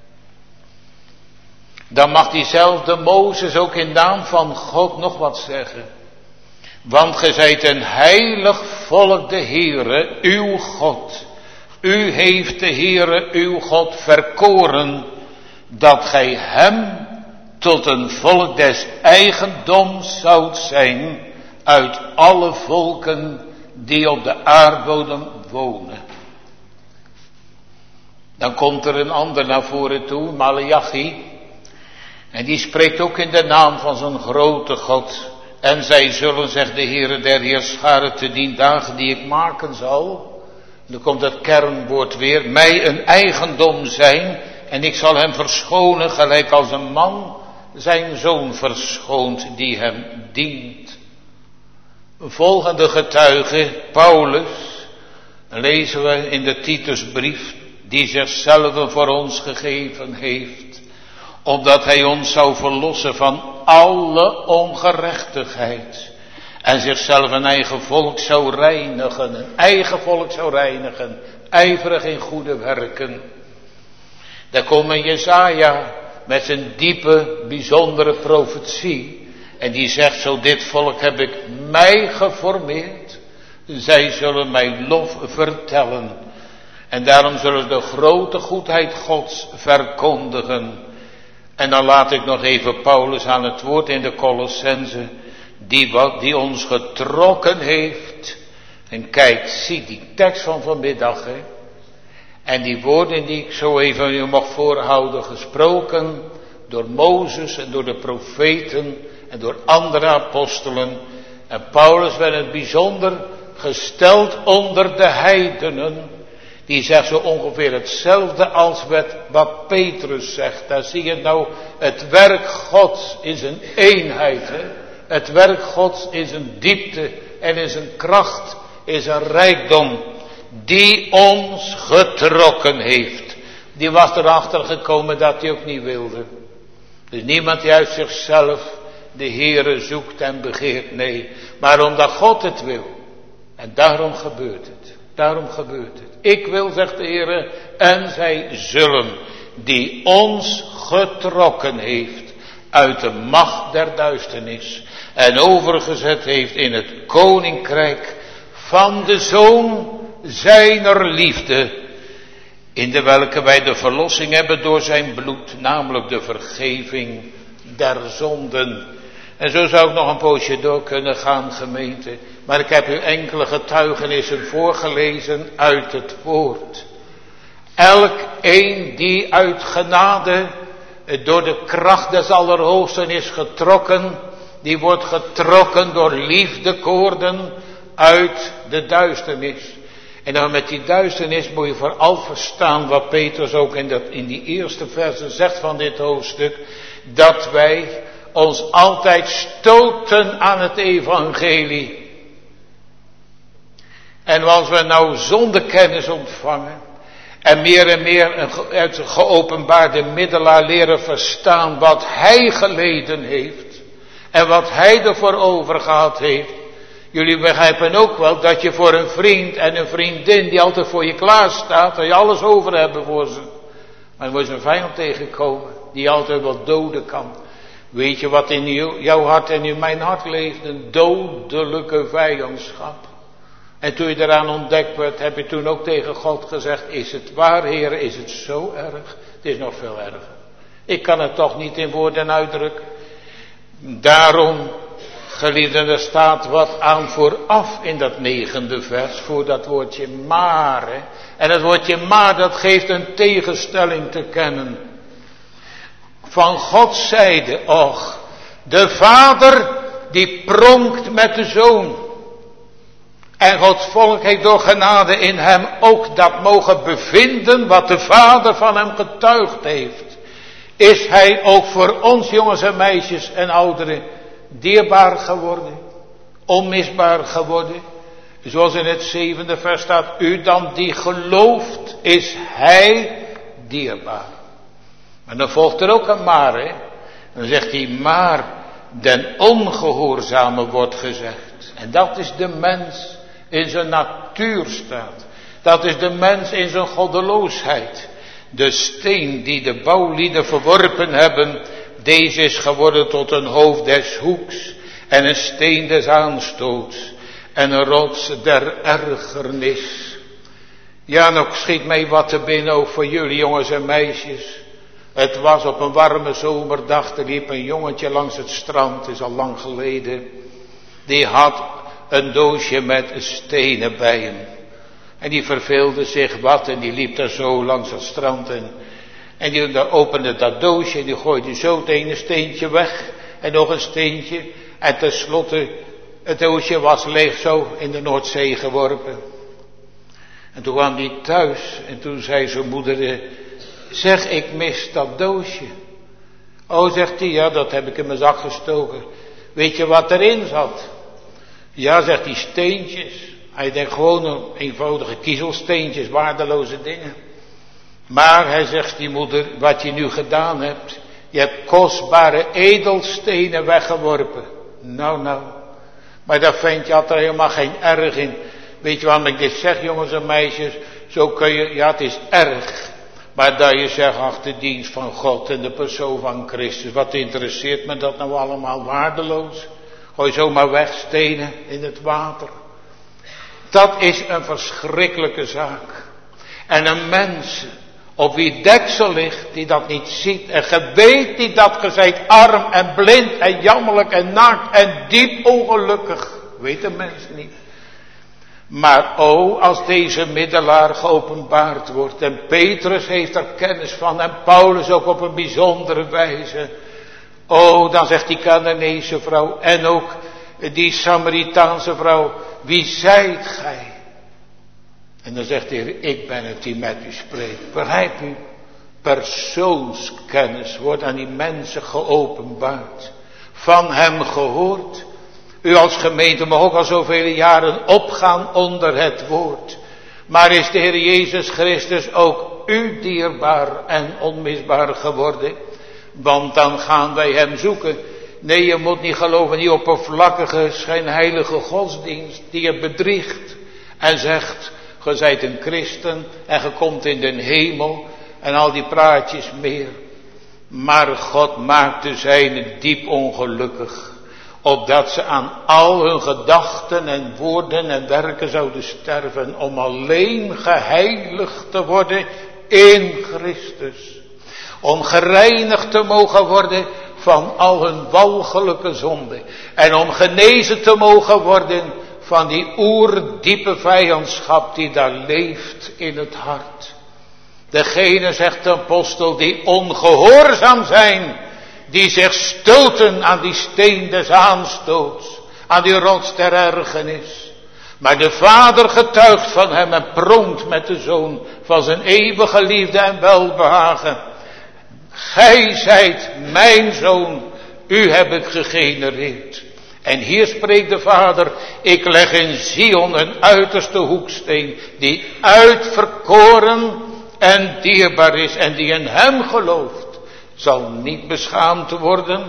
Dan mag diezelfde Mozes ook in naam van God nog wat zeggen. Want gij zijt een heilig volk de Heere, uw God. U heeft de Heere, uw God verkoren, dat gij hem tot een volk des eigendoms zoudt zijn uit alle volken die op de aardbodem wonen. Dan komt er een ander naar voren toe, Maleachi. En die spreekt ook in de naam van zijn grote God. En zij zullen, zegt de Heere der Heerscharen, te dien dagen die ik maken zal. Dan komt het kernwoord weer, mij een eigendom zijn. En ik zal hem verschonen, gelijk als een man zijn zoon verschoont die hem dient. Een volgende getuige, Paulus, lezen we in de Titusbrief, die zichzelf voor ons gegeven heeft, opdat hij ons zou verlossen van alle ongerechtigheid en zichzelf een eigen volk zou reinigen, ijverig in goede werken. Daar komt Jesaja met zijn diepe, bijzondere profetie. En die zegt zo, dit volk heb ik mij geformeerd. Zij zullen mij lof vertellen. En daarom zullen de grote goedheid Gods verkondigen. En dan laat ik nog even Paulus aan het woord in de Colossense. Die ons getrokken heeft. En kijk, zie die tekst van vanmiddag. Hè? En die woorden die ik zo even u mag voorhouden, gesproken door Mozes en door de profeten en door andere apostelen. En Paulus werd het bijzonder gesteld onder de heidenen. Die zegt zo ongeveer hetzelfde als wat Petrus zegt. Daar zie je nou het werk Gods in zijn eenheid. Hè? Het werk Gods in zijn diepte en in zijn kracht, in zijn rijkdom. Die ons getrokken heeft. Die was erachter gekomen dat hij ook niet wilde. Dus niemand die uit zichzelf de Heere zoekt en begeert. Nee, maar omdat God het wil. En daarom gebeurt het. Daarom gebeurt het. Ik wil, zegt de Heere, en zij zullen, die ons getrokken heeft uit de macht der duisternis en overgezet heeft in het koninkrijk van de Zoon zijner liefde, in de welke wij de verlossing hebben door zijn bloed, namelijk de vergeving der zonden. En zo zou ik nog een poosje door kunnen gaan, gemeente. Maar ik heb u enkele getuigenissen voorgelezen uit het woord. Elk een die uit genade door de kracht des Allerhoogsten is getrokken, die wordt getrokken door liefdekoorden uit de duisternis. En dan met die duisternis moet je vooral verstaan wat Petrus ook in die eerste versen zegt van dit hoofdstuk. Dat wij ons altijd stoten aan het evangelie. En als we nou zonder kennis ontvangen en meer uit de geopenbaarde middelaar leren verstaan wat hij geleden heeft en wat hij ervoor over gehad heeft. Jullie begrijpen ook wel dat je voor een vriend en een vriendin die altijd voor je klaar staat, dat je alles over hebt voor ze. Maar dan moet je een vijand tegenkomen. die altijd wat doden kan. Weet je wat in jouw hart en in mijn hart leeft? Een dodelijke vijandschap. En toen je eraan ontdekt werd, heb je toen ook tegen God gezegd, is het waar, Heer, is het zo erg? Het is nog veel erger. Ik kan het toch niet in woorden uitdrukken. Daarom, geliefden, er staat wat aan vooraf in dat 9e vers, voor dat woordje maar. Hè? En het woordje maar, dat geeft een tegenstelling te kennen. Van Gods zijde, och, de Vader die pronkt met de Zoon. En Gods volk heeft door genade in hem ook dat mogen bevinden wat de Vader van hem getuigd heeft. Is hij ook voor ons jongens en meisjes en ouderen dierbaar geworden, onmisbaar geworden. Zoals in het 7e vers staat, u dan die gelooft, is hij dierbaar. Maar dan volgt er ook een maar, hè. Dan zegt hij, maar den ongehoorzame wordt gezegd. En dat is de mens in zijn natuurstaat. Dat is de mens in zijn goddeloosheid. De steen die de bouwlieden verworpen hebben, deze is geworden tot een hoofd des hoeks en een steen des aanstoots en een rots der ergernis. Ja, nog schiet mij wat te binnen ook voor jullie jongens en meisjes. Het was op een warme zomerdag, er liep een jongetje langs het strand, is al lang geleden. Die had een doosje met stenen bij hem. En die verveelde zich wat en die liep daar zo langs het strand. En die opende dat doosje en die gooide zo het ene steentje weg. En nog een steentje. En tenslotte, het doosje was leeg zo in de Noordzee geworpen. En toen kwam hij thuis en toen zei zijn moeder, zeg, ik mis dat doosje. Oh, zegt hij, ja, dat heb ik in mijn zak gestoken. Weet je wat erin zat? Ja, zegt hij, steentjes. Hij denkt gewoon een eenvoudige kiezelsteentjes, waardeloze dingen. Maar hij zegt die moeder, wat je nu gedaan hebt, je hebt kostbare edelstenen weggeworpen. Nou. Maar dat ventje had er helemaal geen erg in. Weet je waarom ik dit zeg, jongens en meisjes? Zo kun je, ja, het is erg. Maar dat je zegt, ach, de dienst van God en de persoon van Christus, wat interesseert me dat nou allemaal, waardeloos? Gooi zomaar weg, stenen in het water. Dat is een verschrikkelijke zaak. En een mens op wie deksel ligt, die dat niet ziet. En ge weet niet dat ge zijt arm en blind en jammerlijk en naakt en diep ongelukkig. Weet de mens niet. Maar als deze middelaar geopenbaard wordt. En Petrus heeft er kennis van. En Paulus ook op een bijzondere wijze. Dan zegt die Canaanese vrouw. En ook die Samaritaanse vrouw. Wie zijt gij? En dan zegt de Heer, ik ben het die met u spreekt. Begrijp u? Persoonskennis wordt aan die mensen geopenbaard. Van hem gehoord. U als gemeente mag ook al zoveel jaren opgaan onder het woord. Maar is de Heer Jezus Christus ook u dierbaar en onmisbaar geworden? Want dan gaan wij hem zoeken. Nee, je moet niet geloven in die oppervlakkige, schijnheilige godsdienst die je bedriegt. En zegt, ge zijt een christen en ge komt in den hemel en al die praatjes meer. Maar God maakte zijnen diep ongelukkig. Opdat ze aan al hun gedachten en woorden en werken zouden sterven. Om alleen geheiligd te worden in Christus. Om gereinigd te mogen worden van al hun walgelijke zonden. En om genezen te mogen worden van die oerdiepe vijandschap die daar leeft in het hart. Degene, zegt de apostel, die ongehoorzaam zijn. Die zich stoten aan die steen des aanstoots. Aan die rots der ergernis. Maar de Vader getuigt van hem en pronkt met de Zoon van zijn eeuwige liefde en welbehagen. Gij zijt mijn Zoon, u heb ik gegenereerd. En hier spreekt de Vader, ik leg in Zion een uiterste hoeksteen, die uitverkoren en dierbaar is en die in hem gelooft. Zal niet beschaamd worden.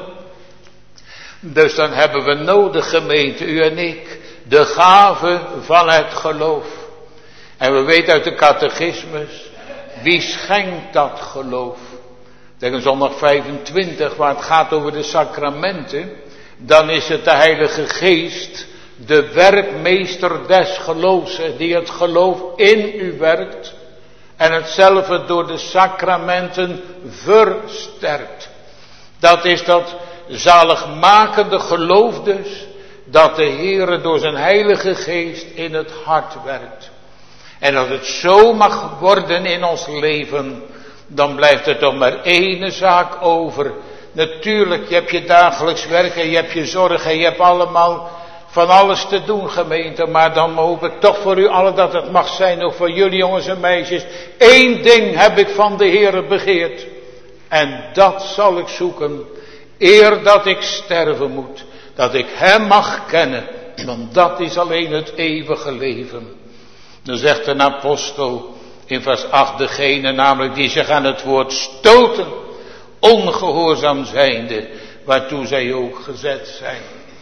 Dus dan hebben we nodig, gemeente, u en ik, de gave van het geloof. En we weten uit de catechismus, wie schenkt dat geloof? Zeg zondag 25, waar het gaat over de sacramenten, dan is het de Heilige Geest, de werkmeester des geloofs, die het geloof in u werkt en hetzelfde door de sacramenten versterkt. Dat is dat zaligmakende geloof dus, dat de Heere door zijn Heilige Geest in het hart werkt. En als het zo mag worden in ons leven, dan blijft er toch maar één zaak over. Natuurlijk, je hebt je dagelijks werk en je hebt je zorgen en je hebt allemaal van alles te doen, gemeente. Maar dan hoop ik toch voor u allen dat het mag zijn, ook voor jullie jongens en meisjes. Eén ding heb ik van de Heere begeerd. En dat zal ik zoeken, eer dat ik sterven moet. Dat ik hem mag kennen, want dat is alleen het eeuwige leven. Dan zegt een apostel in vers 8, degene namelijk die zich aan het woord stoten, ongehoorzaam zijnde, waartoe zij ook gezet zijn.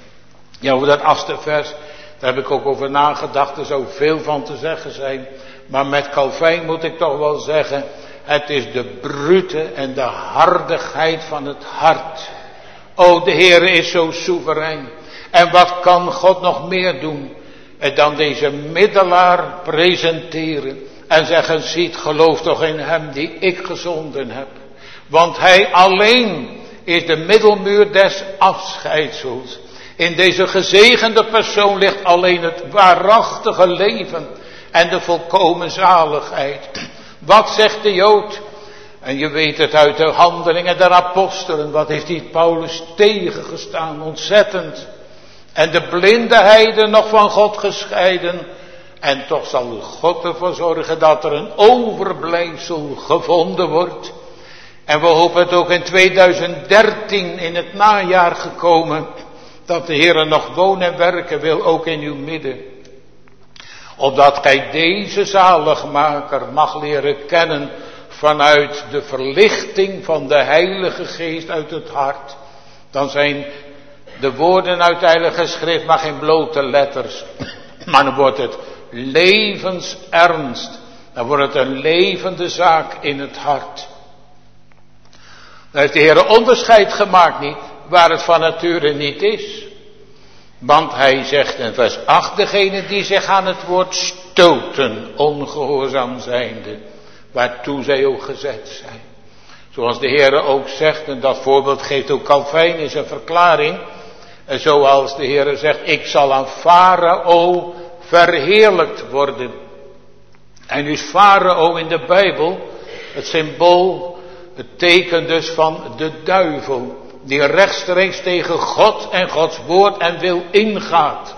Ja, over dat 8e vers, daar heb ik ook over nagedacht, er zou veel van te zeggen zijn. Maar met Calvijn moet ik toch wel zeggen, het is de brute en de hardigheid van het hart. O, de Heere is zo soeverein. En wat kan God nog meer doen dan deze middelaar presenteren en zeggen, ziet, geloof toch in hem die ik gezonden heb. Want hij alleen is de middelmuur des afscheidsels. In deze gezegende persoon ligt alleen het waarachtige leven en de volkomen zaligheid. Wat zegt de Jood? En je weet het uit de handelingen der apostelen. Wat heeft die Paulus tegengestaan? Ontzettend. En de blinde heiden nog van God gescheiden. En toch zal God ervoor zorgen dat er een overblijfsel gevonden wordt. En we hopen het ook in 2013 in het najaar gekomen. Dat de Heer nog wonen en werken wil, ook in uw midden. Opdat gij deze zaligmaker mag leren kennen vanuit de verlichting van de Heilige Geest uit het hart. Dan zijn de woorden uit de Heilige Schrift maar geen blote letters. Maar dan wordt het levensernst. Dan wordt het een levende zaak in het hart. Dan heeft de Heer onderscheid gemaakt niet, waar het van nature niet is. Want hij zegt in vers 8, degene die zich aan het woord stoten, ongehoorzaam zijnde, waartoe zij ook gezet zijn. Zoals de Heer ook zegt, en dat voorbeeld geeft ook Calvijn in zijn verklaring. En zoals de Heer zegt, ik zal aan Farao verheerlijkt worden. En nu is Farao in de Bijbel het symbool, het teken dus van de duivel. Die rechtstreeks tegen God en Gods woord en wil ingaat.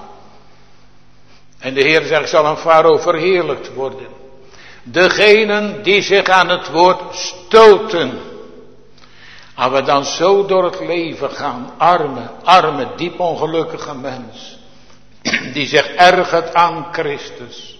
En de Heer zegt, zal aan Farao verheerlijkt worden. Degenen die zich aan het woord stoten. Als we dan zo door het leven gaan, arme, diep ongelukkige mens. Die zich ergert aan Christus.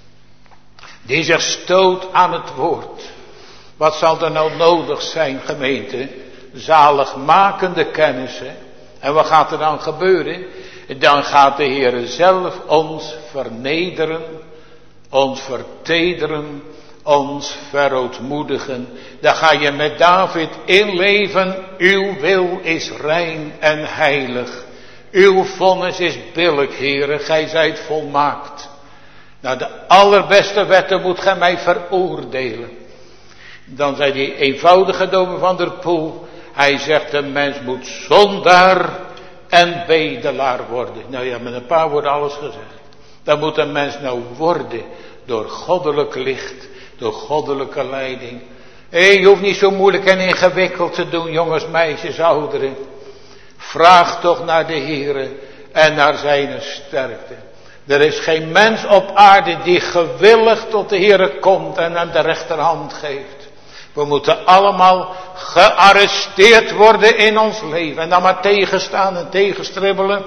Die zich stoot aan het woord. Wat zal er nou nodig zijn, gemeente? Zaligmakende kennissen. En wat gaat er dan gebeuren? Dan gaat de Heer zelf ons vernederen, ons vertederen, ons verootmoedigen. Dan ga je met David inleven. Uw wil is rein en heilig. Uw vonnis is billijk, Heere, gij zijt volmaakt. Nou, de allerbeste wetten moet gij mij veroordelen. Dan zei die eenvoudige dominee van der Poel. Hij zegt, de mens moet zondaar en bedelaar worden. Nou ja, met een paar woorden alles gezegd. Dan moet een mens nou worden door goddelijk licht, door goddelijke leiding. Je hoeft niet zo moeilijk en ingewikkeld te doen, jongens, meisjes, ouderen. Vraag toch naar de Heere en naar zijn sterkte. Er is geen mens op aarde die gewillig tot de Heere komt en hem de rechterhand geeft. We moeten allemaal gearresteerd worden in ons leven. En dan maar tegenstaan en tegenstribbelen.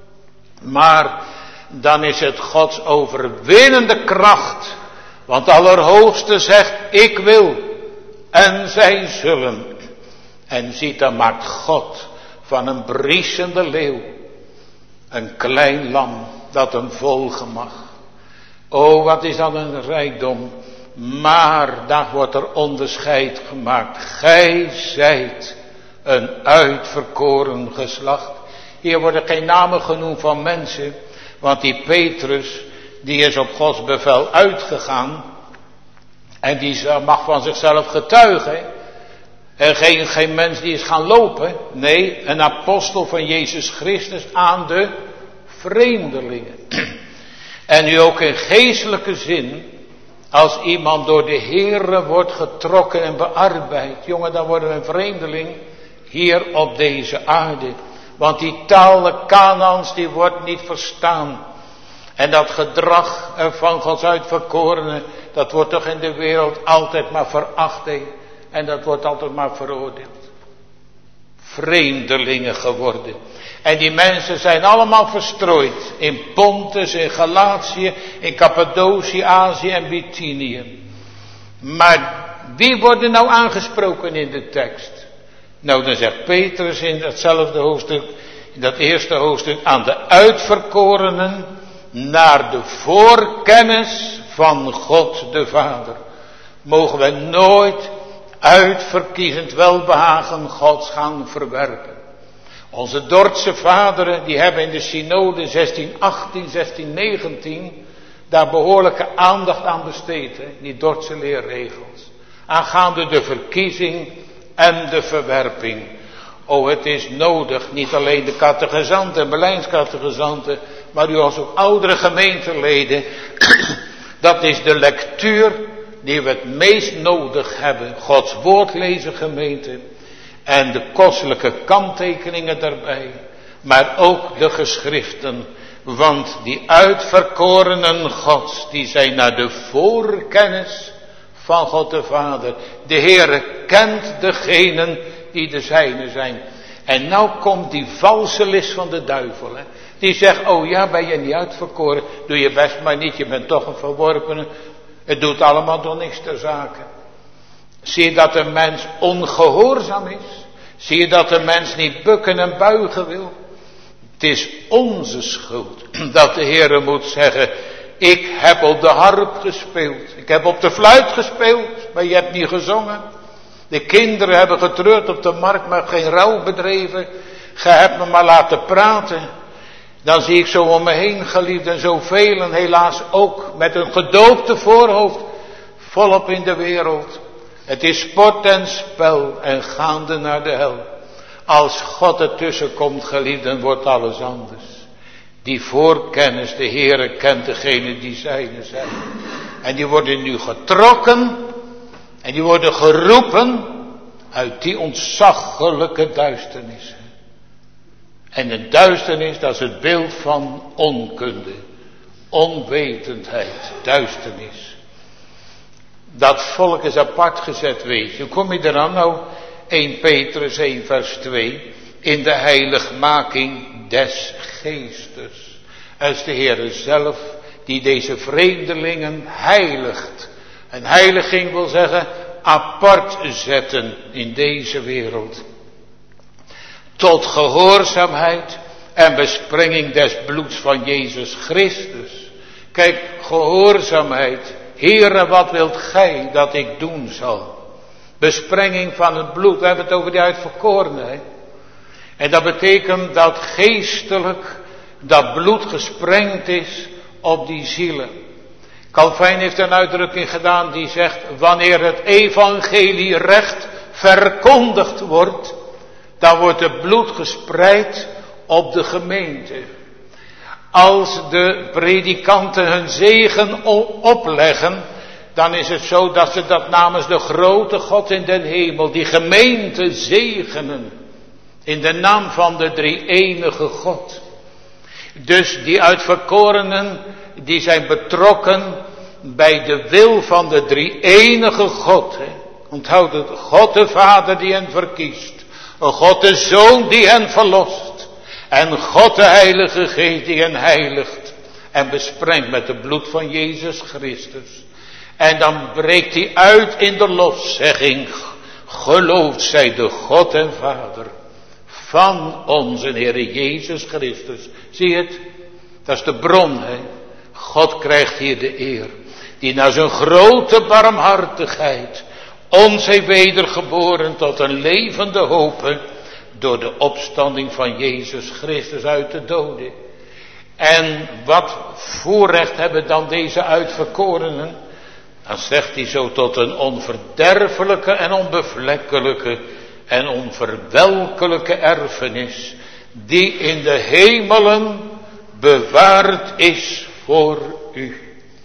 Maar dan is het Gods overwinnende kracht. Want Allerhoogste zegt, ik wil. En zij zullen. En ziet, dan maakt God van een briesende leeuw een klein lam dat hem volgen mag. O, wat is dan een rijkdom. Maar daar wordt er onderscheid gemaakt. Gij zijt een uitverkoren geslacht. Hier worden geen namen genoemd van mensen. Want die Petrus, die is op Gods bevel uitgegaan. En die mag van zichzelf getuigen. En geen mens die is gaan lopen. Nee, een apostel van Jezus Christus aan de vreemdelingen. En nu ook in geestelijke zin. Als iemand door de Heere wordt getrokken en bearbeid. Jongen, dan worden we een vreemdeling hier op deze aarde. Want die taal Kanaans die wordt niet verstaan. En dat gedrag van Gods uitverkorenen, dat wordt toch in de wereld altijd maar veracht. En dat wordt altijd maar veroordeeld. Vreemdelingen geworden. En die mensen zijn allemaal verstrooid. In Pontus, in Galatië, in Cappadocië, Azië en Bithynië. Maar wie worden nou aangesproken in de tekst? Nou, dan zegt Petrus in datzelfde hoofdstuk, in dat eerste hoofdstuk, aan de uitverkorenen naar de voorkennis van God de Vader. Mogen wij nooit uitverkiezend welbehagen Gods gaan verwerpen. Onze Dordtse vaderen, die hebben in de synode 1618, 1619, daar behoorlijke aandacht aan besteed, die Dordtse leerregels. Aangaande de verkiezing en de verwerping. Het is nodig, niet alleen de catechizanten en Berlijnskatechizanten, maar u als ook oudere gemeenteleden. Dat is de lectuur die we het meest nodig hebben. Gods woord lezen, gemeente. En de kostelijke kanttekeningen daarbij. Maar ook de geschriften. Want die uitverkorenen Gods, die zijn naar de voorkennis van God de Vader. De Heere kent degenen die de zijne zijn. En nou komt die valse list van de duivel. Die zegt, ben je niet uitverkoren. Doe je best maar niet, je bent toch een verworpene. Het doet allemaal door niks ter zake. Zie je dat een mens ongehoorzaam is? Zie je dat een mens niet bukken en buigen wil? Het is onze schuld dat de Heere moet zeggen, ik heb op de harp gespeeld. Ik heb op de fluit gespeeld, maar je hebt niet gezongen. De kinderen hebben getreurd op de markt, maar geen rouw bedreven. Ge hebt me maar laten praten. Dan zie ik zo om me heen, geliefden, zoveel en helaas ook met een gedoopte voorhoofd volop in de wereld. Het is sport en spel en gaande naar de hel. Als God ertussen komt, geliefden, wordt alles anders. Die voorkennis, de Heere kent degene die zijne zijn. En die worden nu getrokken en die worden geroepen uit die ontzaglijke duisternis. En de duisternis, dat is het beeld van onkunde, onwetendheid, duisternis. Dat volk is apart gezet, weet je. Hoe kom je eraan? Nou, 1 Petrus 1 vers 2. In de heiligmaking des geestes. Het is de Heere zelf die deze vreemdelingen heiligt. En heiliging wil zeggen apart zetten in deze wereld. Tot gehoorzaamheid en besprenging des bloeds van Jezus Christus. Kijk, gehoorzaamheid. Heere, wat wilt gij dat ik doen zal? Besprenging van het bloed. We hebben het over die uitverkorenen. En dat betekent dat geestelijk dat bloed gesprengd is op die zielen. Calvijn heeft een uitdrukking gedaan die zegt, wanneer het evangelie recht verkondigd wordt, dan wordt het bloed gespreid op de gemeente. Als de predikanten hun zegen opleggen, dan is het zo dat ze dat namens de grote God in den hemel, die gemeente zegenen. In de naam van de drie-enige God. Dus die uitverkorenen, die zijn betrokken bij de wil van de drie-enige God. Onthoud het, God de Vader die hen verkiest. God de Zoon die hen verlost. En God de Heilige Geest die hen heiligt. En besprengt met het bloed van Jezus Christus. En dan breekt hij uit in de lofzegging. Geloofd zij de God en Vader van onze Heere Jezus Christus. Zie je het? Dat is de bron, hè. God krijgt hier de eer. die naar zijn grote barmhartigheid ons heeft wedergeboren tot een levende hoop door de opstanding van Jezus Christus uit de doden. En wat voorrecht hebben dan deze uitverkorenen? Dan zegt hij zo, tot een onverderfelijke en onbevlekkelijke en onverwelkelijke erfenis, die in de hemelen bewaard is voor u.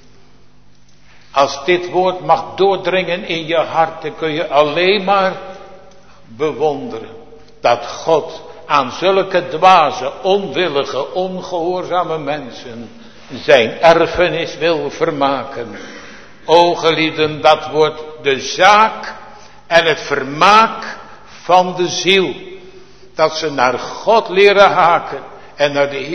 Als dit woord mag doordringen in je hart, dan kun je alleen maar bewonderen dat God aan zulke dwaze, onwillige, ongehoorzame mensen zijn erfenis wil vermaken. O geliefden, dat wordt de zaak en het vermaak van de ziel. Dat ze naar God leren haken en naar de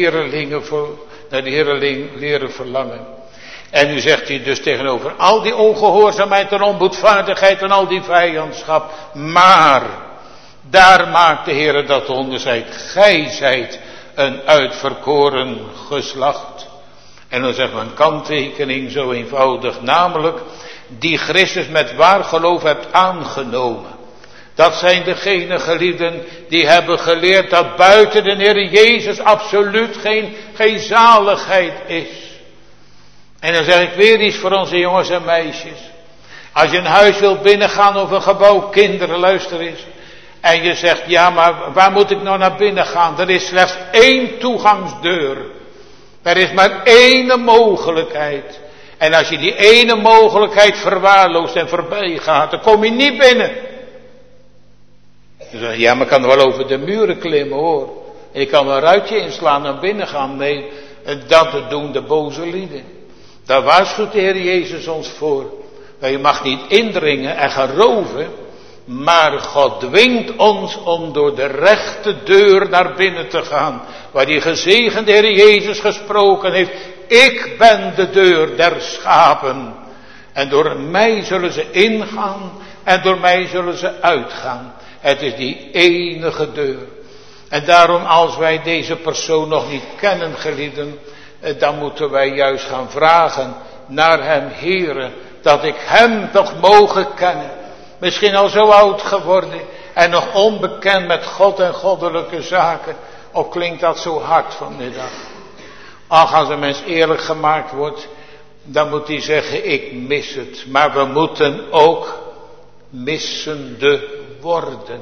Heerling leren verlangen. En nu zegt hij dus tegenover al die ongehoorzaamheid en onboedvaardigheid en al die vijandschap. Maar daar maakt de Heer dat onderscheid. Gij zijt een uitverkoren geslacht. En dan zegt men een kanttekening zo eenvoudig. Namelijk die Christus met waar geloof hebt aangenomen. Dat zijn degenen, geliefden, die hebben geleerd dat buiten de Heer Jezus absoluut geen zaligheid is. En dan zeg ik weer iets voor onze jongens en meisjes. Als je een huis wilt binnengaan of een gebouw, kinderen, luister eens. En je zegt, ja, maar waar moet ik nou naar binnen gaan? Er is slechts één toegangsdeur. Er is maar één mogelijkheid. En als je die ene mogelijkheid verwaarloost en voorbij gaat, dan kom je niet binnen. Dan zeg je, ja, maar ik kan wel over de muren klimmen, hoor. En ik kan een ruitje inslaan en binnen gaan. Nee, dat doen de boze lieden. Daar waarschuwt de Heer Jezus ons voor. Je mag niet indringen en gaan roven. Maar God dwingt ons om door de rechte deur naar binnen te gaan. Waar die gezegende Heer Jezus gesproken heeft. Ik ben de deur der schapen. En door mij zullen ze ingaan. En door mij zullen ze uitgaan. Het is die enige deur. En daarom als wij deze persoon nog niet kennen, geliefden. Dan moeten wij juist gaan vragen naar hem, Heere. Dat ik hem toch mogen kennen. Misschien al zo oud geworden. En nog onbekend met God en goddelijke zaken. Of klinkt dat zo hard vanmiddag? Ach, als een mens eerlijk gemaakt wordt. Dan moet hij zeggen, ik mis het. Maar we moeten ook missende worden.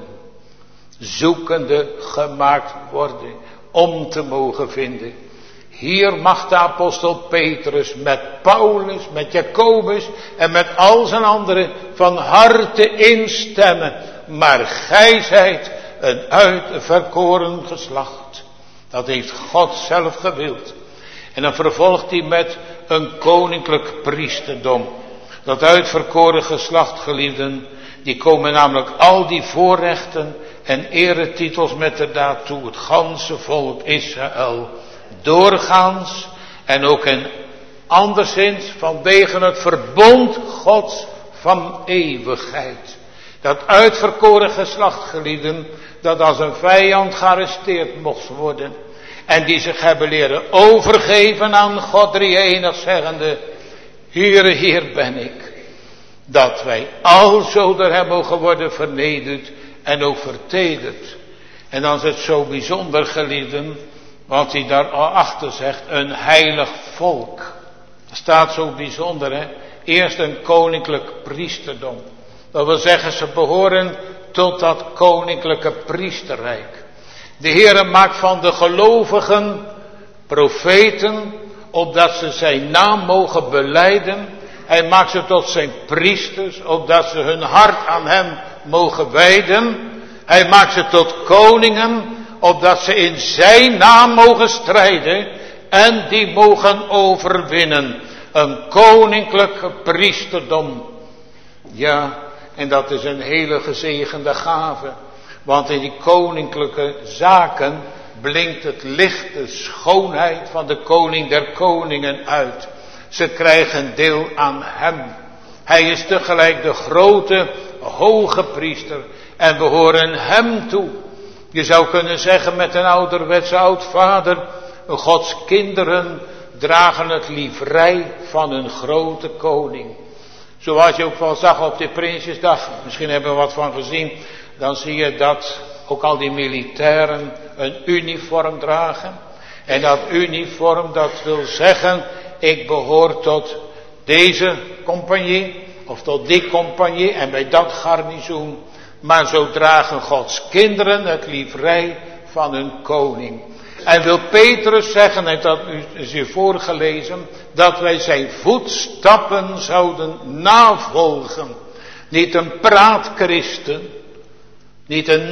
Zoekende gemaakt worden. Om te mogen vinden. Hier mag de apostel Petrus met Paulus, met Jacobus en met al zijn anderen van harte instemmen. Maar gij zijt een uitverkoren geslacht. Dat heeft God zelf gewild. En dan vervolgt hij met een koninklijk priesterdom. Dat uitverkoren geslacht, geliefden, die komen namelijk al die voorrechten en eretitels met de daad toe. Het ganse volk Israël. Doorgaans en ook in anderszins vanwege het verbond Gods van eeuwigheid. Dat uitverkoren geslacht, geliefden, dat als een vijand gearresteerd mocht worden. En die zich hebben leren overgeven aan God drie-enig zeggende, Heere, hier ben ik. Dat wij alzo door hem mogen worden vernederd en ook vertederd. En dan is het zo bijzonder, geliefden, wat hij daar achter zegt, een heilig volk. Dat staat zo bijzonder, hè. Eerst een koninklijk priesterdom. Dat wil zeggen, ze behoren tot dat koninklijke priesterrijk. De Heere maakt van de gelovigen profeten, opdat ze zijn naam mogen belijden. Hij maakt ze tot zijn priesters, opdat ze hun hart aan hem mogen wijden. Hij maakt ze tot koningen, opdat ze in zijn naam mogen strijden en die mogen overwinnen. Een koninklijke priesterdom. Ja, en dat is een hele gezegende gave. Want in die koninklijke zaken blinkt het licht, de schoonheid van de koning der koningen uit. Ze krijgen deel aan hem. Hij is tegelijk de grote, hoge priester en behoren hem toe. Je zou kunnen zeggen met een ouderwetse oudvader, Gods kinderen dragen het livrei van een grote koning. Zoals je ook wel zag op de Prinsjesdag, misschien hebben we wat van gezien, dan zie je dat ook al die militairen een uniform dragen. En dat uniform, dat wil zeggen, ik behoor tot deze compagnie of tot die compagnie en bij dat garnizoen. Maar zo dragen Gods kinderen het livrei van hun koning. En wil Petrus zeggen, en dat is u voorgelezen, dat wij zijn voetstappen zouden navolgen. Niet een praatchristen, niet een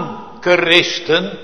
naamchristen,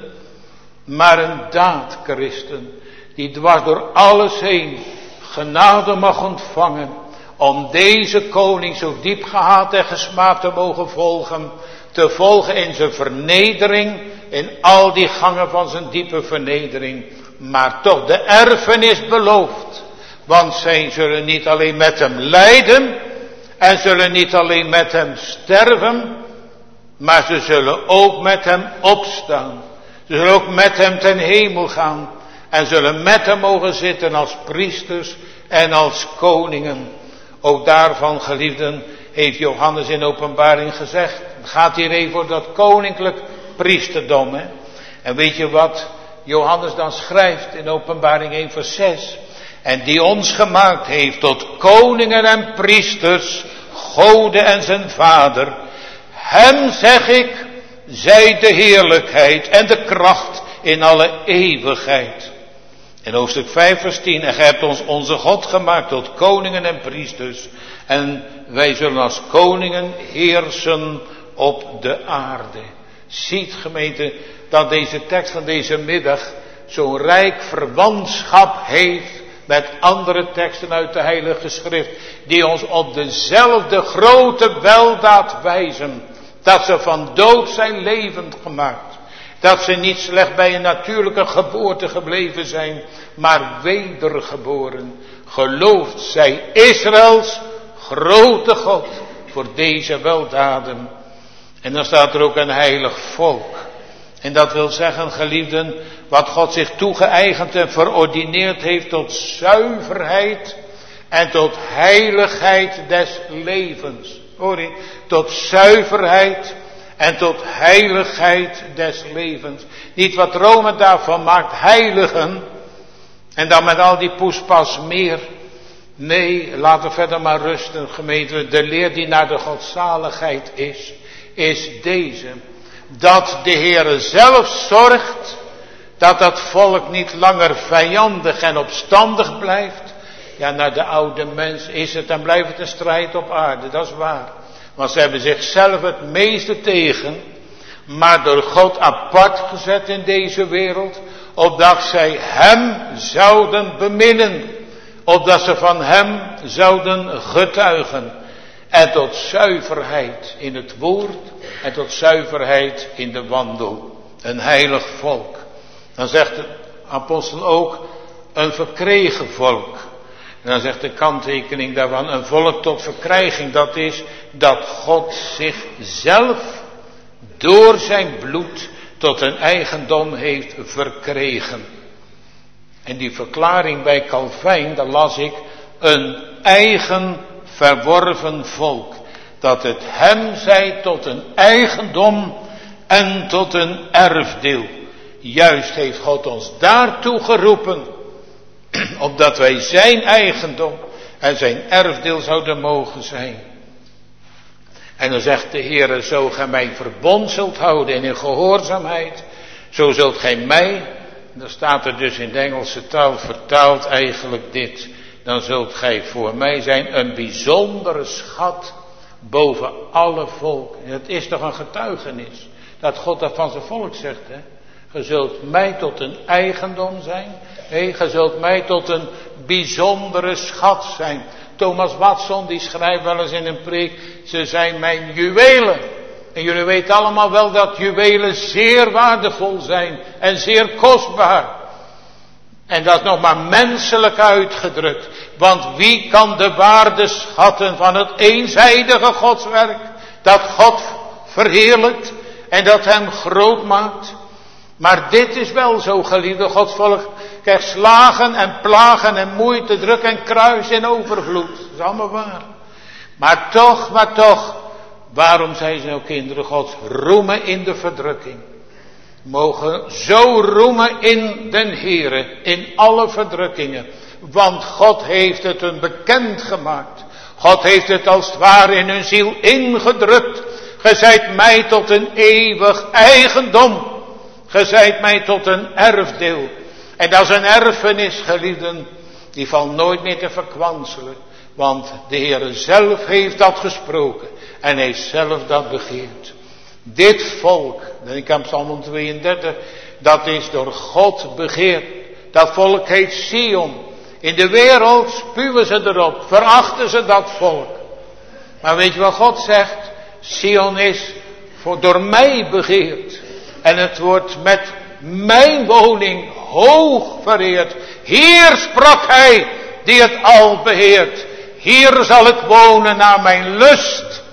maar een daadchristen. Die dwars door alles heen genade mag ontvangen. Om deze koning zo diep gehaat en gesmaad te mogen volgen. Te volgen in zijn vernedering. In al die gangen van zijn diepe vernedering. Maar toch de erfenis beloofd. Want zij zullen niet alleen met hem lijden. En zullen niet alleen met hem sterven. Maar ze zullen ook met hem opstaan. Ze zullen ook met hem ten hemel gaan. En zullen met hem mogen zitten als priesters en als koningen. Ook daarvan, geliefden, heeft Johannes in Openbaring gezegd. Het gaat hier even voor dat koninklijk priesterdom. Hè? En weet je wat Johannes dan schrijft in Openbaring 1 vers 6? En die ons gemaakt heeft tot koningen en priesters, Gode en zijn Vader. Hem, zeg ik, zij de heerlijkheid en de kracht in alle eeuwigheid. In hoofdstuk 5 vers 10. En gij hebt ons onze God gemaakt tot koningen en priesters. En wij zullen als koningen heersen op de aarde. Ziet, gemeente, dat deze tekst van deze middag zo'n rijk verwantschap heeft met andere teksten uit de Heilige Schrift. Die ons op dezelfde grote weldaad wijzen. Dat ze van dood zijn levend gemaakt. Dat ze niet slechts bij een natuurlijke geboorte gebleven zijn, maar wedergeboren. Geloofd zij Israëls grote God voor deze weldaden. En dan staat er ook een heilig volk. En dat wil zeggen, geliefden, wat God zich toegeëigend en verordineerd heeft tot zuiverheid en tot heiligheid des levens. Hoor, tot zuiverheid en tot heiligheid des levens. Niet wat Rome daarvan maakt, heiligen. En dan met al die poespas meer. Nee, laten we verder maar rusten, gemeente. De leer die naar de godzaligheid is deze. Dat de Heere zelf zorgt dat dat volk niet langer vijandig en opstandig blijft. Ja, naar de oude mens is het en blijft het een strijd op aarde, dat is waar. Want ze hebben zichzelf het meeste tegen, maar door God apart gezet in deze wereld, opdat zij hem zouden beminnen, opdat ze van hem zouden getuigen. En tot zuiverheid in het woord en tot zuiverheid in de wandel. Een heilig volk. Dan zegt de apostel ook een verkregen volk. En dan zegt de kanttekening daarvan een volk tot verkrijging. Dat is dat God zichzelf door zijn bloed tot een eigendom heeft verkregen. En die verklaring bij Calvijn, daar las ik, een eigen verworven volk. Dat het hem zij tot een eigendom en tot een erfdeel. Juist heeft God ons daartoe geroepen, opdat wij zijn eigendom en zijn erfdeel zouden mogen zijn. En dan zegt de Heere, zo gij mijn verbond zult houden en in gehoorzaamheid, zo zult gij mij, dan staat er dus in de Engelse taal vertaald eigenlijk dit, dan zult gij voor mij zijn een bijzondere schat boven alle volken. Het is toch een getuigenis dat God dat van zijn volk zegt, hè? Ge zult mij tot een eigendom zijn. Nee, ge zult mij tot een bijzondere schat zijn. Thomas Watson die schrijft wel eens in een preek, ze zijn mijn juwelen. En jullie weten allemaal wel dat juwelen zeer waardevol zijn en zeer kostbaar. En dat is nog maar menselijk uitgedrukt. Want wie kan de waarde schatten van het eenzijdige godswerk, dat God verheerlijkt en dat hem groot maakt? Maar dit is wel zo, geliefde Godsvolk. krijgt slagen en plagen en moeite, druk en kruis in overvloed. Dat is allemaal waar. Maar toch, waarom zijn ze nou kinderen Gods? Roemen in de verdrukking. Mogen zo roemen in den Heere, in alle verdrukkingen. Want God heeft het hun bekend gemaakt. God heeft het als het ware in hun ziel ingedrukt. Ge zijt mij tot een eeuwig eigendom. Ge zijt mij tot een erfdeel. En dat is een erfenis, geliefden, die valt nooit meer te verkwanselen. Want de Heere zelf heeft dat gesproken. En hij heeft zelf dat begeerd. Dit volk, denk aan Psalm 32, dat is door God begeerd. Dat volk heet Sion. In de wereld spuwen ze erop, verachten ze dat volk. Maar weet je wat God zegt? Sion is door mij begeerd. En het wordt met mijn woning hoog vereerd. Hier sprak hij die het al beheert. Hier zal ik wonen naar mijn lust.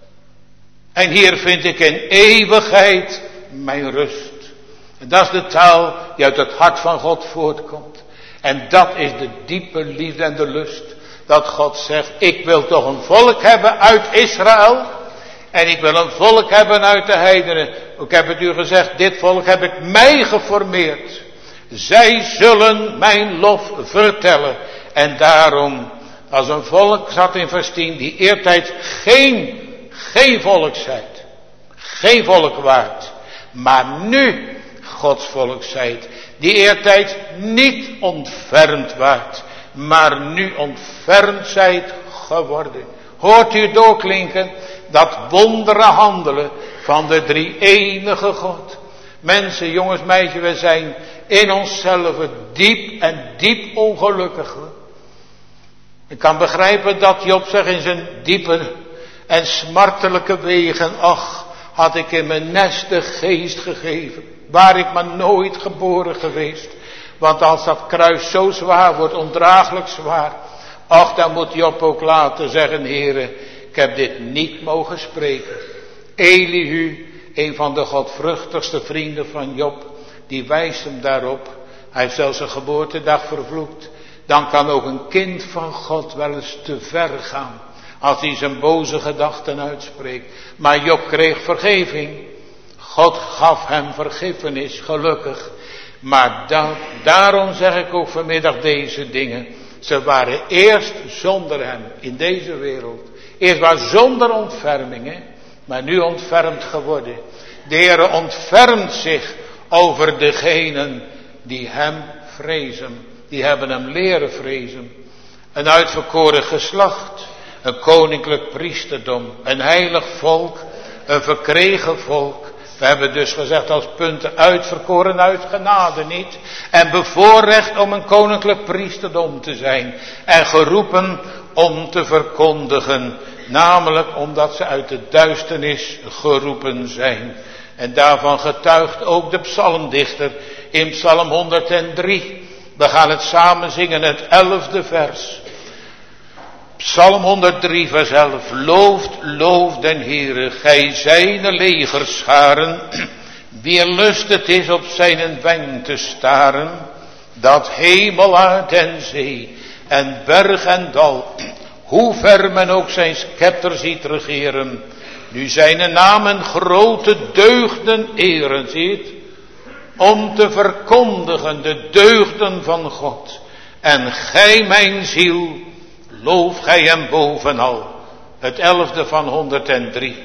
En hier vind ik in eeuwigheid mijn rust. En dat is de taal die uit het hart van God voortkomt. En dat is de diepe liefde en de lust. Dat God zegt, ik wil toch een volk hebben uit Israël. En ik wil een volk hebben uit de heidenen. Ik heb het u gezegd, dit volk heb ik mij geformeerd. Zij zullen mijn lof vertellen. En daarom, als een volk zat in vers 10, die eertijds geen volk zijt. Geen volk waard. Maar nu Gods volk zijt. Die eertijds niet ontfermd waart. Maar nu ontfermd zijt geworden. Hoort u doorklinken dat wondere handelen van de drie enige God. Mensen, jongens, meisjes, we zijn in onszelf diep ongelukkig. Ik kan begrijpen dat Job zegt in zijn diepe en smartelijke wegen, ach, had ik in mijn nest de geest gegeven, waar ik maar nooit geboren geweest. Want als dat kruis zo zwaar wordt, ondraaglijk zwaar, ach, dan moet Job ook laten zeggen, Heere, ik heb dit niet mogen spreken. Elihu, een van de godvruchtigste vrienden van Job, die wijst hem daarop. Hij heeft zelfs zijn geboortedag vervloekt. Dan kan ook een kind van God wel eens te ver gaan, als hij zijn boze gedachten uitspreekt. Maar Job kreeg vergeving. God gaf hem vergiffenis, gelukkig. Maar daarom zeg ik ook vanmiddag deze dingen. Ze waren eerst zonder hem in deze wereld. Eerst was zonder ontferming, hè? Maar nu ontfermd geworden. De Heere ontfermt zich over degenen die hem vrezen. Die hebben hem leren vrezen. Een uitverkoren geslacht. Een koninklijk priesterdom. Een heilig volk. Een verkregen volk. We hebben dus gezegd als punten uitverkoren uit genade niet. En bevoorrecht om een koninklijk priesterdom te zijn. En geroepen om te verkondigen. Namelijk omdat ze uit de duisternis geroepen zijn. En daarvan getuigt ook de psalmdichter in Psalm 103. We gaan het samen zingen, het 11e vers. Psalm 103 vers 11. Loof den Heere, gij zijne legerscharen. Wie lust het is op zijn wenk te staren. Dat hemel uit en zee en berg en dal. Hoe ver men ook zijn scepter ziet regeren. Nu zijn namen grote deugden eren, ziet. Om te verkondigen de deugden van God. En gij mijn ziel, loof gij hem bovenal. Het 11e van 103.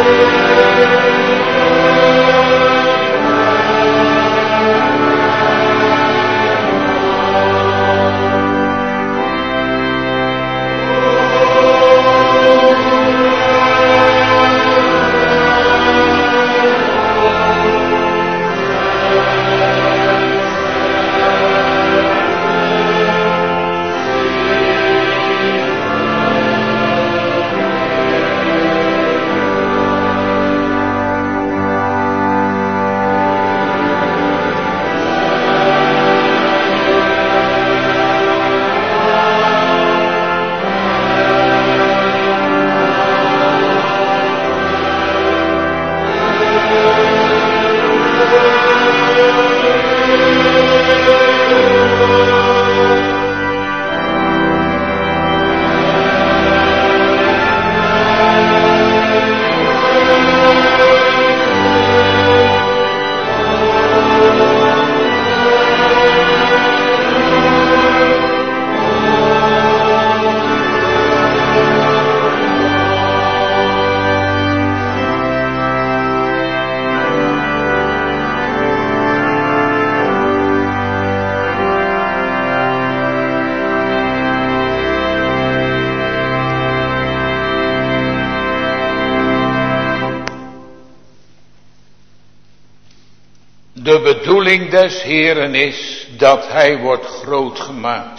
De bedoeling des Heeren is dat hij wordt groot gemaakt.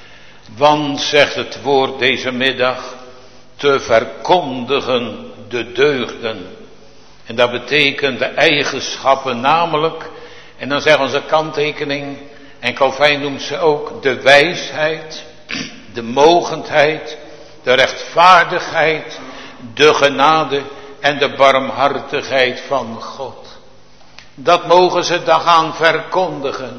Want, zegt het woord deze middag, te verkondigen de deugden. En dat betekent de eigenschappen namelijk, en dan zegt onze kanttekening, en Calvijn noemt ze ook de wijsheid, de mogendheid, de rechtvaardigheid, de genade en de barmhartigheid van God. Dat mogen ze dan gaan verkondigen.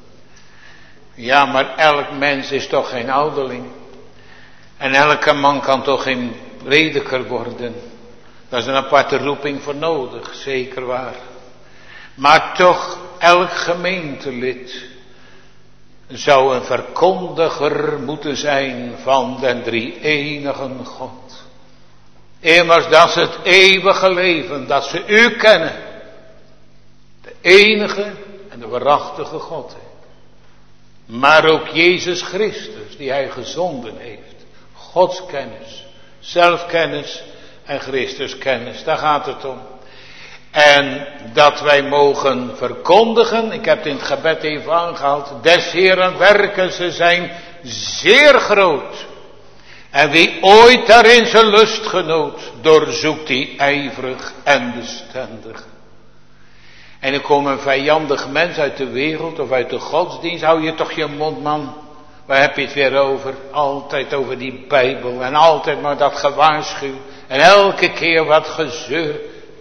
Ja, maar elk mens is toch geen ouderling. En elke man kan toch geen prediker worden. Daar is een aparte roeping voor nodig, zeker waar. Maar toch, elk gemeentelid zou een verkondiger moeten zijn van den drie-enige God. Immers, dat is het eeuwige leven, dat ze u kennen. De enige en de waarachtige God. Maar ook Jezus Christus, die hij gezonden heeft. Godskennis, zelfkennis en Christuskennis, daar gaat het om. En dat wij mogen verkondigen, ik heb het in het gebed even aangehaald, des Heeren werken ze zijn zeer groot. En wie ooit daarin zijn lust genoot, doorzoekt die ijverig en bestendig. En er komt een vijandig mens uit de wereld of uit de godsdienst, hou je toch je mond, man. Waar heb je het weer over? Altijd over die Bijbel en altijd maar dat gewaarschuw. En elke keer wat gezeur.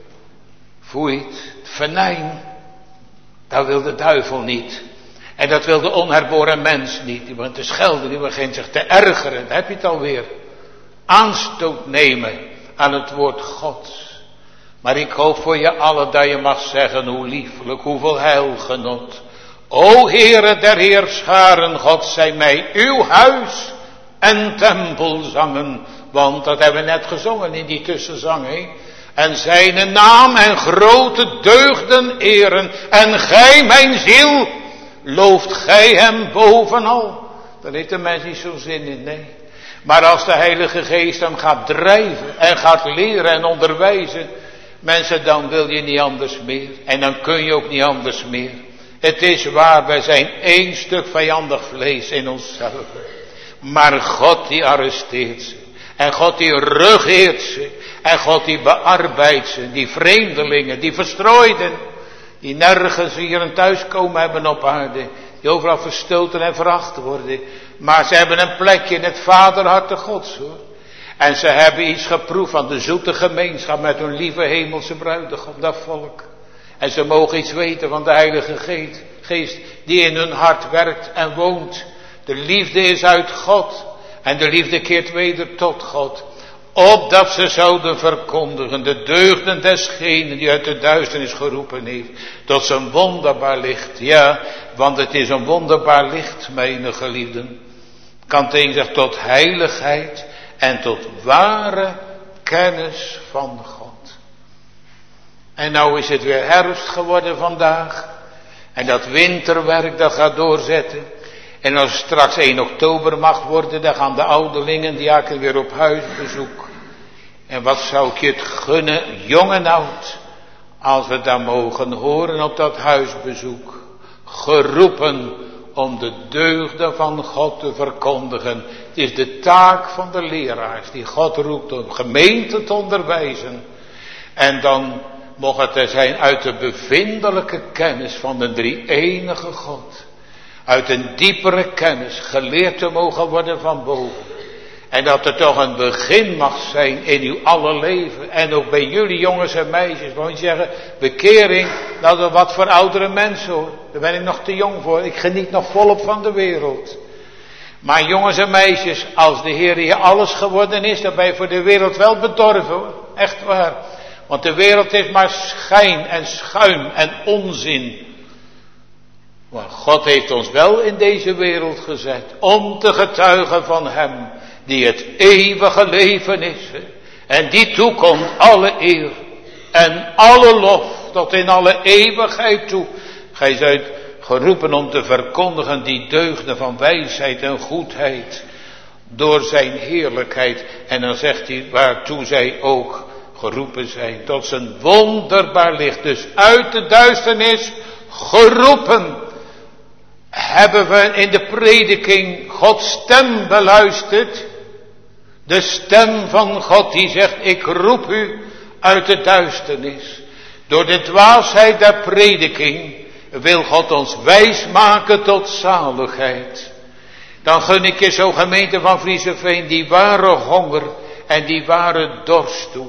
Voel je het? Het venijn. Dat wil de duivel niet. En dat wil de onherboren mens niet. Die begint te schelden, die begint zich te ergeren. Daar heb je het alweer. Aanstoot nemen aan het woord Gods. Maar ik hoop voor je allen dat je mag zeggen hoe lieflijk, hoeveel heilgenot. O Heere der Heerscharen, God zij mij uw huis en tempel zangen. Want dat hebben we net gezongen in die tussenzang. En zijn naam en grote deugden eren. En gij mijn ziel, looft gij hem bovenal. Daar heeft de mens niet zo zin in, nee. Maar als de Heilige Geest hem gaat drijven en gaat leren en onderwijzen. Mensen, dan wil je niet anders meer. En dan kun je ook niet anders meer. Het is waar, wij zijn één stuk vijandig vlees in onszelf. Maar God die arresteert ze. En God die regeert ze. En God die bearbeidt ze. Die vreemdelingen, die verstrooiden. Die nergens hier een thuiskomen hebben op aarde. Die overal verstoten en veracht worden. Maar ze hebben een plekje in het vaderharte Gods, hoor. En ze hebben iets geproefd van de zoete gemeenschap met hun lieve hemelse bruidegom, dat volk. En ze mogen iets weten van de Heilige Geest die in hun hart werkt en woont. De liefde is uit God en de liefde keert weder tot God. Opdat ze zouden verkondigen de deugden desgenen die uit de duisternis geroepen heeft. Tot zijn wonderbaar licht. Ja, want het is een wonderbaar licht, mijn geliefden. Kantijn zegt tot heiligheid en tot ware kennis van God. En nou is het weer herfst geworden vandaag. En dat winterwerk dat gaat doorzetten. En als het straks 1 oktober mag worden, dan gaan de ouderlingen die jaken weer op huisbezoek. En wat zou ik je het gunnen, jong en oud, als we dat mogen horen op dat huisbezoek. Geroepen om de deugden van God te verkondigen. Het is de taak van de leraars die God roept om gemeente te onderwijzen. En dan mocht het er zijn uit de bevindelijke kennis van de drie-enige God. Uit een diepere kennis geleerd te mogen worden van boven. En dat er toch een begin mag zijn in uw alle leven. En ook bij jullie jongens en meisjes. Want je zeggen, bekering, dat is wat voor oudere mensen hoor. Daar ben ik nog te jong voor. Ik geniet nog volop van de wereld. Maar jongens en meisjes, als de Heer hier alles geworden is, dan ben je voor de wereld wel bedorven hoor. Echt waar. Want de wereld is maar schijn en schuim en onzin. Maar God heeft ons wel in deze wereld gezet. Om te getuigen van Hem. Die het eeuwige leven is. En die toekomt alle eer. En alle lof. Tot in alle eeuwigheid toe. Gij zijt geroepen om te verkondigen die deugden van wijsheid en goedheid. Door zijn heerlijkheid. En dan zegt hij waartoe zij ook geroepen zijn. Tot zijn wonderbaar licht. Dus uit de duisternis geroepen. Hebben we in de prediking Gods stem beluisterd. De stem van God die zegt, ik roep u uit de duisternis. Door de dwaasheid der prediking wil God ons wijs maken tot zaligheid. Dan gun ik je zo gemeente van Vriezeveen die ware honger en die ware dorst toe.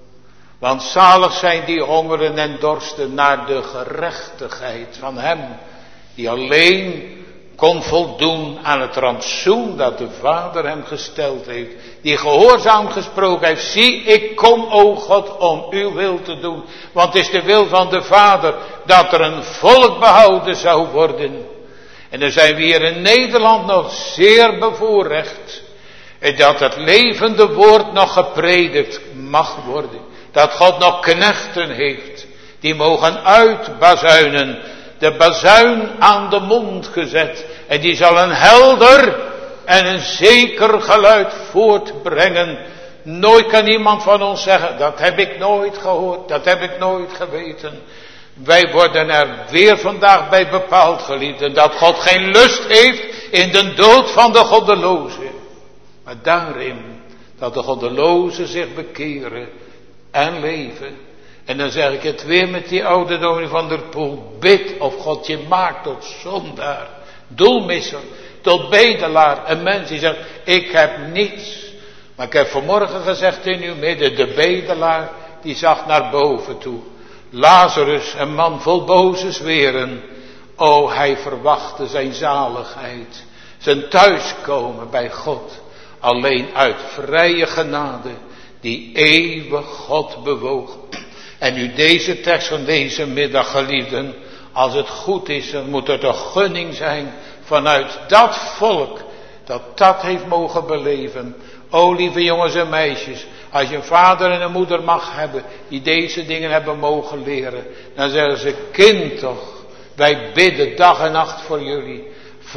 Want zalig zijn die hongeren en dorsten naar de gerechtigheid van Hem. Die alleen kon voldoen aan het rantsoen dat de Vader hem gesteld heeft. Die gehoorzaam gesproken heeft. Zie, ik kom, o God, om uw wil te doen. Want het is de wil van de Vader dat er een volk behouden zou worden. En dan zijn we hier in Nederland nog zeer bevoorrecht. Dat het levende woord nog gepredikt mag worden. Dat God nog knechten heeft. Die mogen uitbazuinen. De bazuin aan de mond gezet. En die zal een helder en een zeker geluid voortbrengen. Nooit kan iemand van ons zeggen, dat heb ik nooit gehoord, dat heb ik nooit geweten. Wij worden er weer vandaag bij bepaald, geliefden, dat God geen lust heeft in de dood van de goddelozen. Maar daarin dat de goddelozen zich bekeren en leven. En dan zeg ik het weer met die oude dominee van der Poel. Bid of God je maakt tot zondaar, doelmisser, tot bedelaar. Een mens die zegt, ik heb niets. Maar ik heb vanmorgen gezegd in uw midden, de bedelaar die zag naar boven toe. Lazarus, een man vol boze zweren. O, hij verwachtte zijn zaligheid. Zijn thuiskomen bij God. Alleen uit vrije genade die eeuwig God bewoog. En nu deze tekst van deze middag, geliefden, als het goed is, dan moet er toch gunning zijn vanuit dat volk dat heeft mogen beleven. O lieve jongens en meisjes, als je een vader en een moeder mag hebben die deze dingen hebben mogen leren, dan zeggen ze, kind toch, wij bidden dag en nacht voor jullie.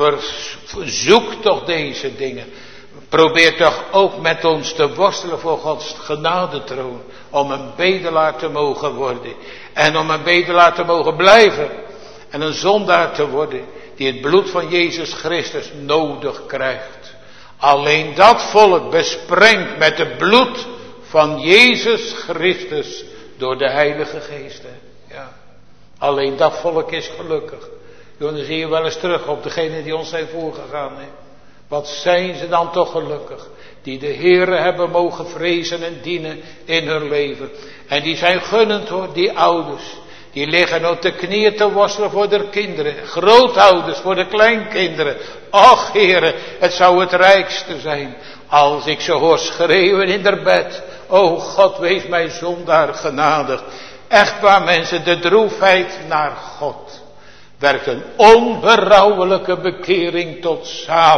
Verzoek toch deze dingen. Probeer toch ook met ons te worstelen voor Gods genadetroon. Om een bedelaar te mogen worden. En om een bedelaar te mogen blijven. En een zondaar te worden. Die het bloed van Jezus Christus nodig krijgt. Alleen dat volk besprengd met het bloed van Jezus Christus. Door de Heilige Geest. Ja. Alleen dat volk is gelukkig. Dan zie je wel eens terug op degenen die ons zijn voorgegaan. Hè. Wat zijn ze dan toch gelukkig. Die de Heere hebben mogen vrezen en dienen in hun leven. En die zijn gunnend hoor, die ouders. Die liggen op de knieën te worstelen voor de kinderen. Grootouders voor de kleinkinderen. Och Heere, het zou het rijkste zijn. Als ik ze hoor schreeuwen in haar bed. O God, wees mij zondaar genadig. Echt waar mensen, de droefheid naar God werkt een onberouwelijke bekering tot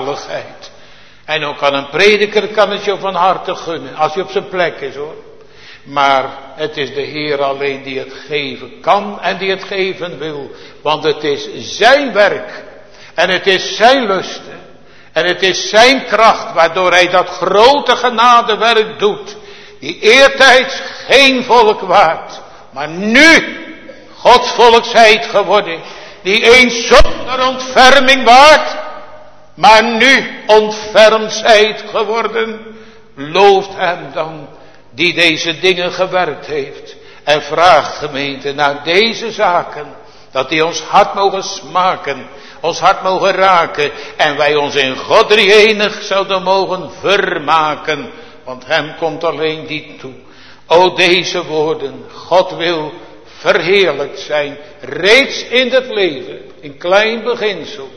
zaligheid. En ook aan een prediker kan het je van harte gunnen, als hij op zijn plek is hoor. Maar het is de Heer alleen die het geven kan en die het geven wil. Want het is zijn werk. En het is zijn lusten. En het is zijn kracht waardoor hij dat grote genadewerk doet. Die eertijds geen volk waard. Maar nu Gods volk zijt geworden. Die eens zonder ontferming waard. Maar nu ontfermd zijt geworden. Looft hem dan die deze dingen gewerkt heeft. En vraagt gemeente naar deze zaken. Dat die ons hart mogen smaken. Ons hart mogen raken. En wij ons in God drie-enig zouden mogen vermaken. Want hem komt alleen die toe. O deze woorden. God wil verheerlijkt zijn. Reeds in het leven. In klein beginsel.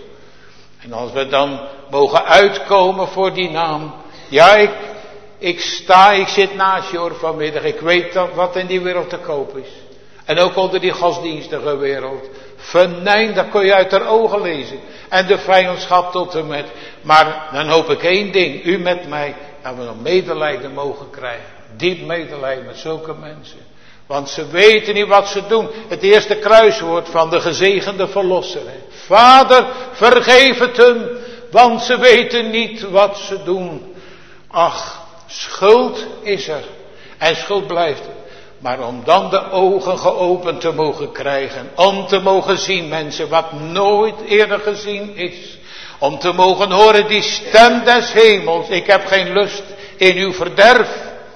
En als we dan mogen uitkomen voor die naam. Ja, ik zit naast je hoor vanmiddag. Ik weet wat in die wereld te koop is. En ook onder die godsdienstige wereld. Venijn, dat kun je uit haar ogen lezen. En de vijandschap tot en met. Maar dan hoop ik één ding. U met mij. Dat we nog medelijden mogen krijgen. Diep medelijden met zulke mensen. Want ze weten niet wat ze doen. Het eerste kruiswoord van de gezegende verlosser. Vader, vergeef het hem. Want ze weten niet wat ze doen. Ach, schuld is er. En schuld blijft er. Maar om dan de ogen geopend te mogen krijgen. Om te mogen zien mensen wat nooit eerder gezien is. Om te mogen horen die stem des hemels. Ik heb geen lust in uw verderf.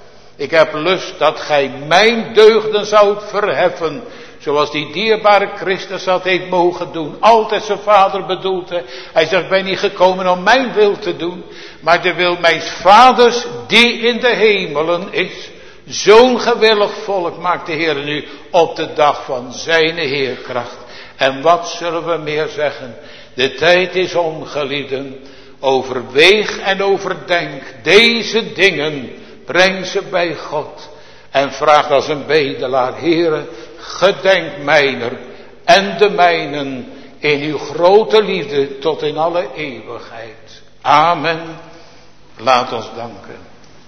Ik heb lust dat gij mijn deugden zoudt verheffen. Zoals die dierbare Christus dat heeft mogen doen. Altijd zijn vader bedoelde. Hij zegt, ik ben niet gekomen om mijn wil te doen. Maar de wil mijn vaders die in de hemelen is. Zo'n gewillig volk maakt de Heer nu op de dag van zijn heerkracht. En wat zullen we meer zeggen? De tijd is om, geliefden. Overweeg en overdenk deze dingen. Breng ze bij God. En vraag als een bedelaar. Heere, gedenk mijner en de mijnen. In uw grote liefde tot in alle eeuwigheid. Amen. Laat ons danken.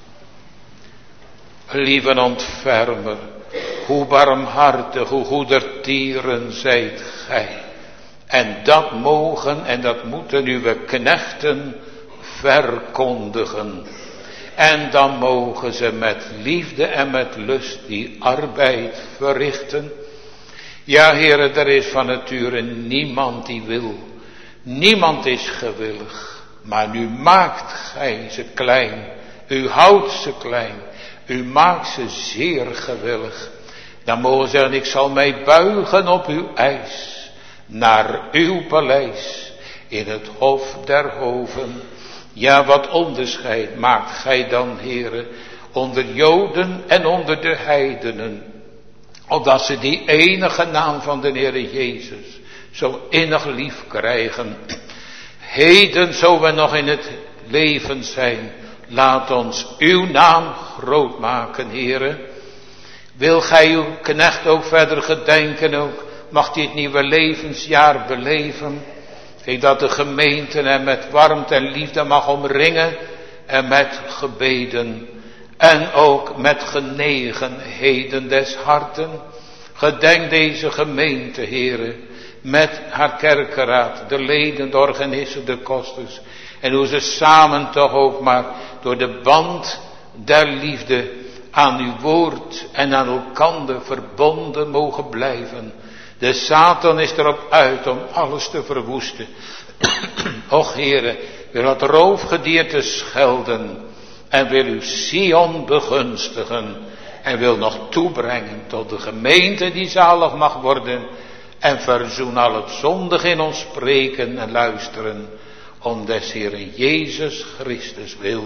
Lieve ontfermer, hoe barmhartig, hoe goedertieren zijt gij. En dat mogen en dat moeten uw knechten verkondigen. En dan mogen ze met liefde en met lust die arbeid verrichten. Ja, Heere, er is van nature niemand die wil. Niemand is gewillig. Maar nu maakt gij ze klein. U houdt ze klein. U maakt ze zeer gewillig. Dan mogen ze zeggen, ik zal mij buigen op uw eis. Naar uw paleis. In het hof der hoven. Ja, wat onderscheid maakt gij dan, Heere, onder Joden en onder de heidenen. Opdat ze die enige naam van de Heere Jezus zo innig lief krijgen. Heden, zo we nog in het leven zijn, laat ons uw naam groot maken, Heere. Wil gij uw knecht ook verder gedenken, ook mag hij het nieuwe levensjaar beleven. Geef dat de gemeente hem met warmte en liefde mag omringen en met gebeden. En ook met genegenheden des harten. Gedenk deze gemeente, Heere, met haar kerkenraad, de leden, de organisten, de kosters. En hoe ze samen toch ook maar door de band der liefde aan uw woord en aan elkander verbonden mogen blijven. De Satan is erop uit om alles te verwoesten. Och Heere, wil het roofgedierte schelden en wil uw Sion begunstigen en wil nog toebrengen tot de gemeente die zalig mag worden en verzoen al het zondig in ons spreken en luisteren om des Heeren Jezus Christus wil.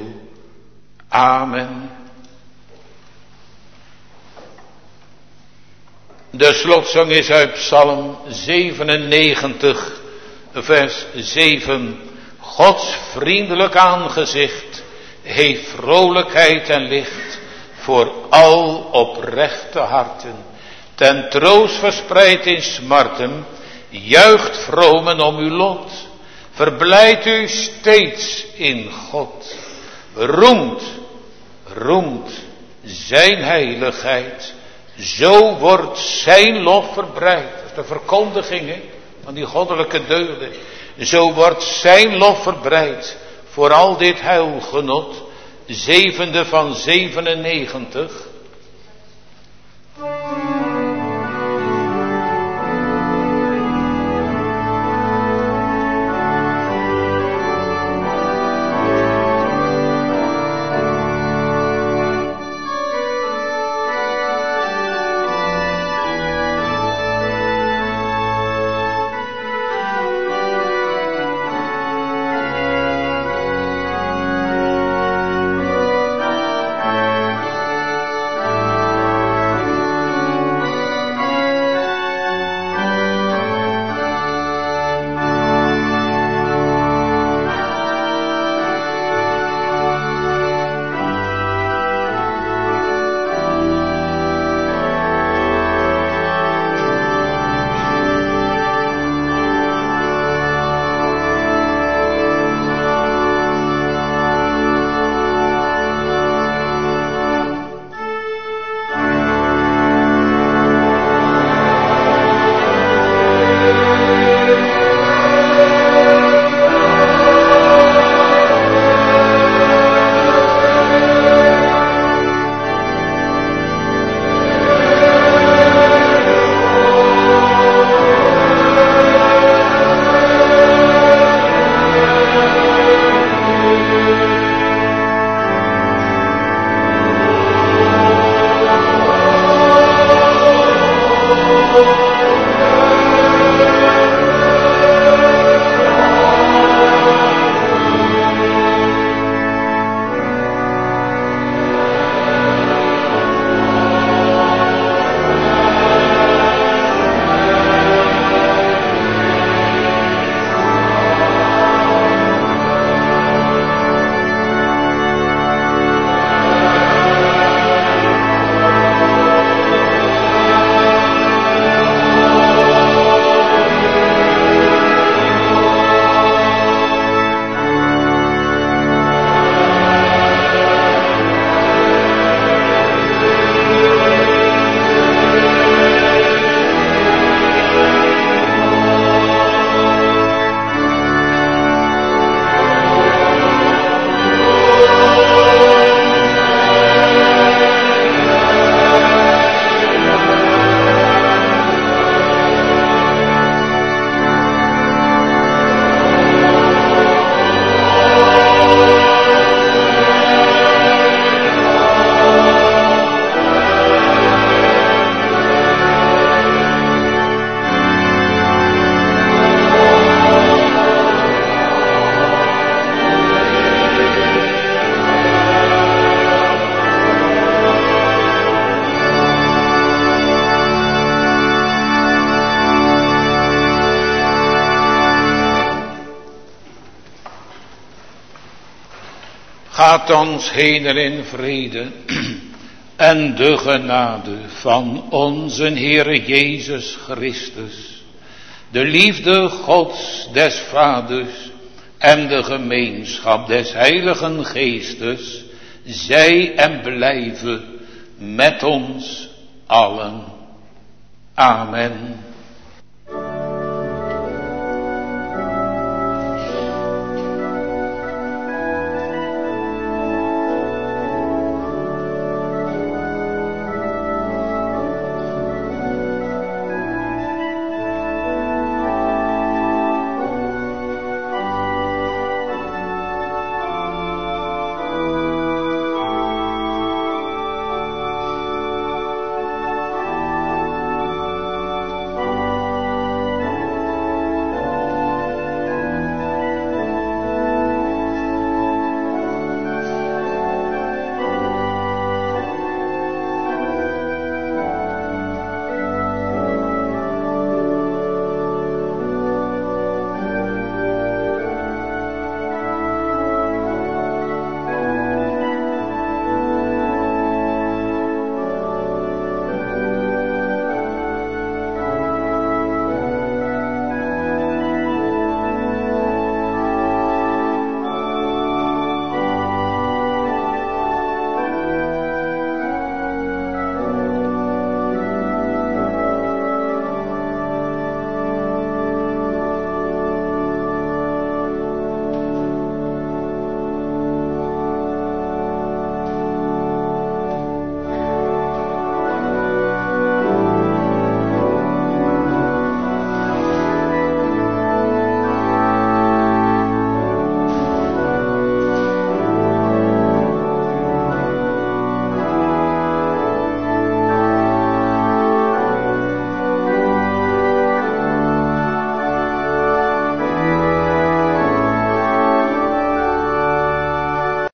Amen. De slotzang is uit Psalm 97, vers 7. Gods vriendelijk aangezicht heeft vrolijkheid en licht voor al oprechte harten. Ten troost verspreid in smarten, juicht vromen om uw lot. Verblijd u steeds in God. Roemt zijn heiligheid. Zo wordt zijn lof verbreid. Dat is de verkondiging van die goddelijke deugden. Zo wordt zijn lof verbreid voor al dit heilgenot. 7e van 97. Gaat ons heen in vrede en de genade van onze Heere Jezus Christus, de liefde Gods des Vaders en de gemeenschap des Heiligen Geestes, zij en blijven met ons allen. Amen.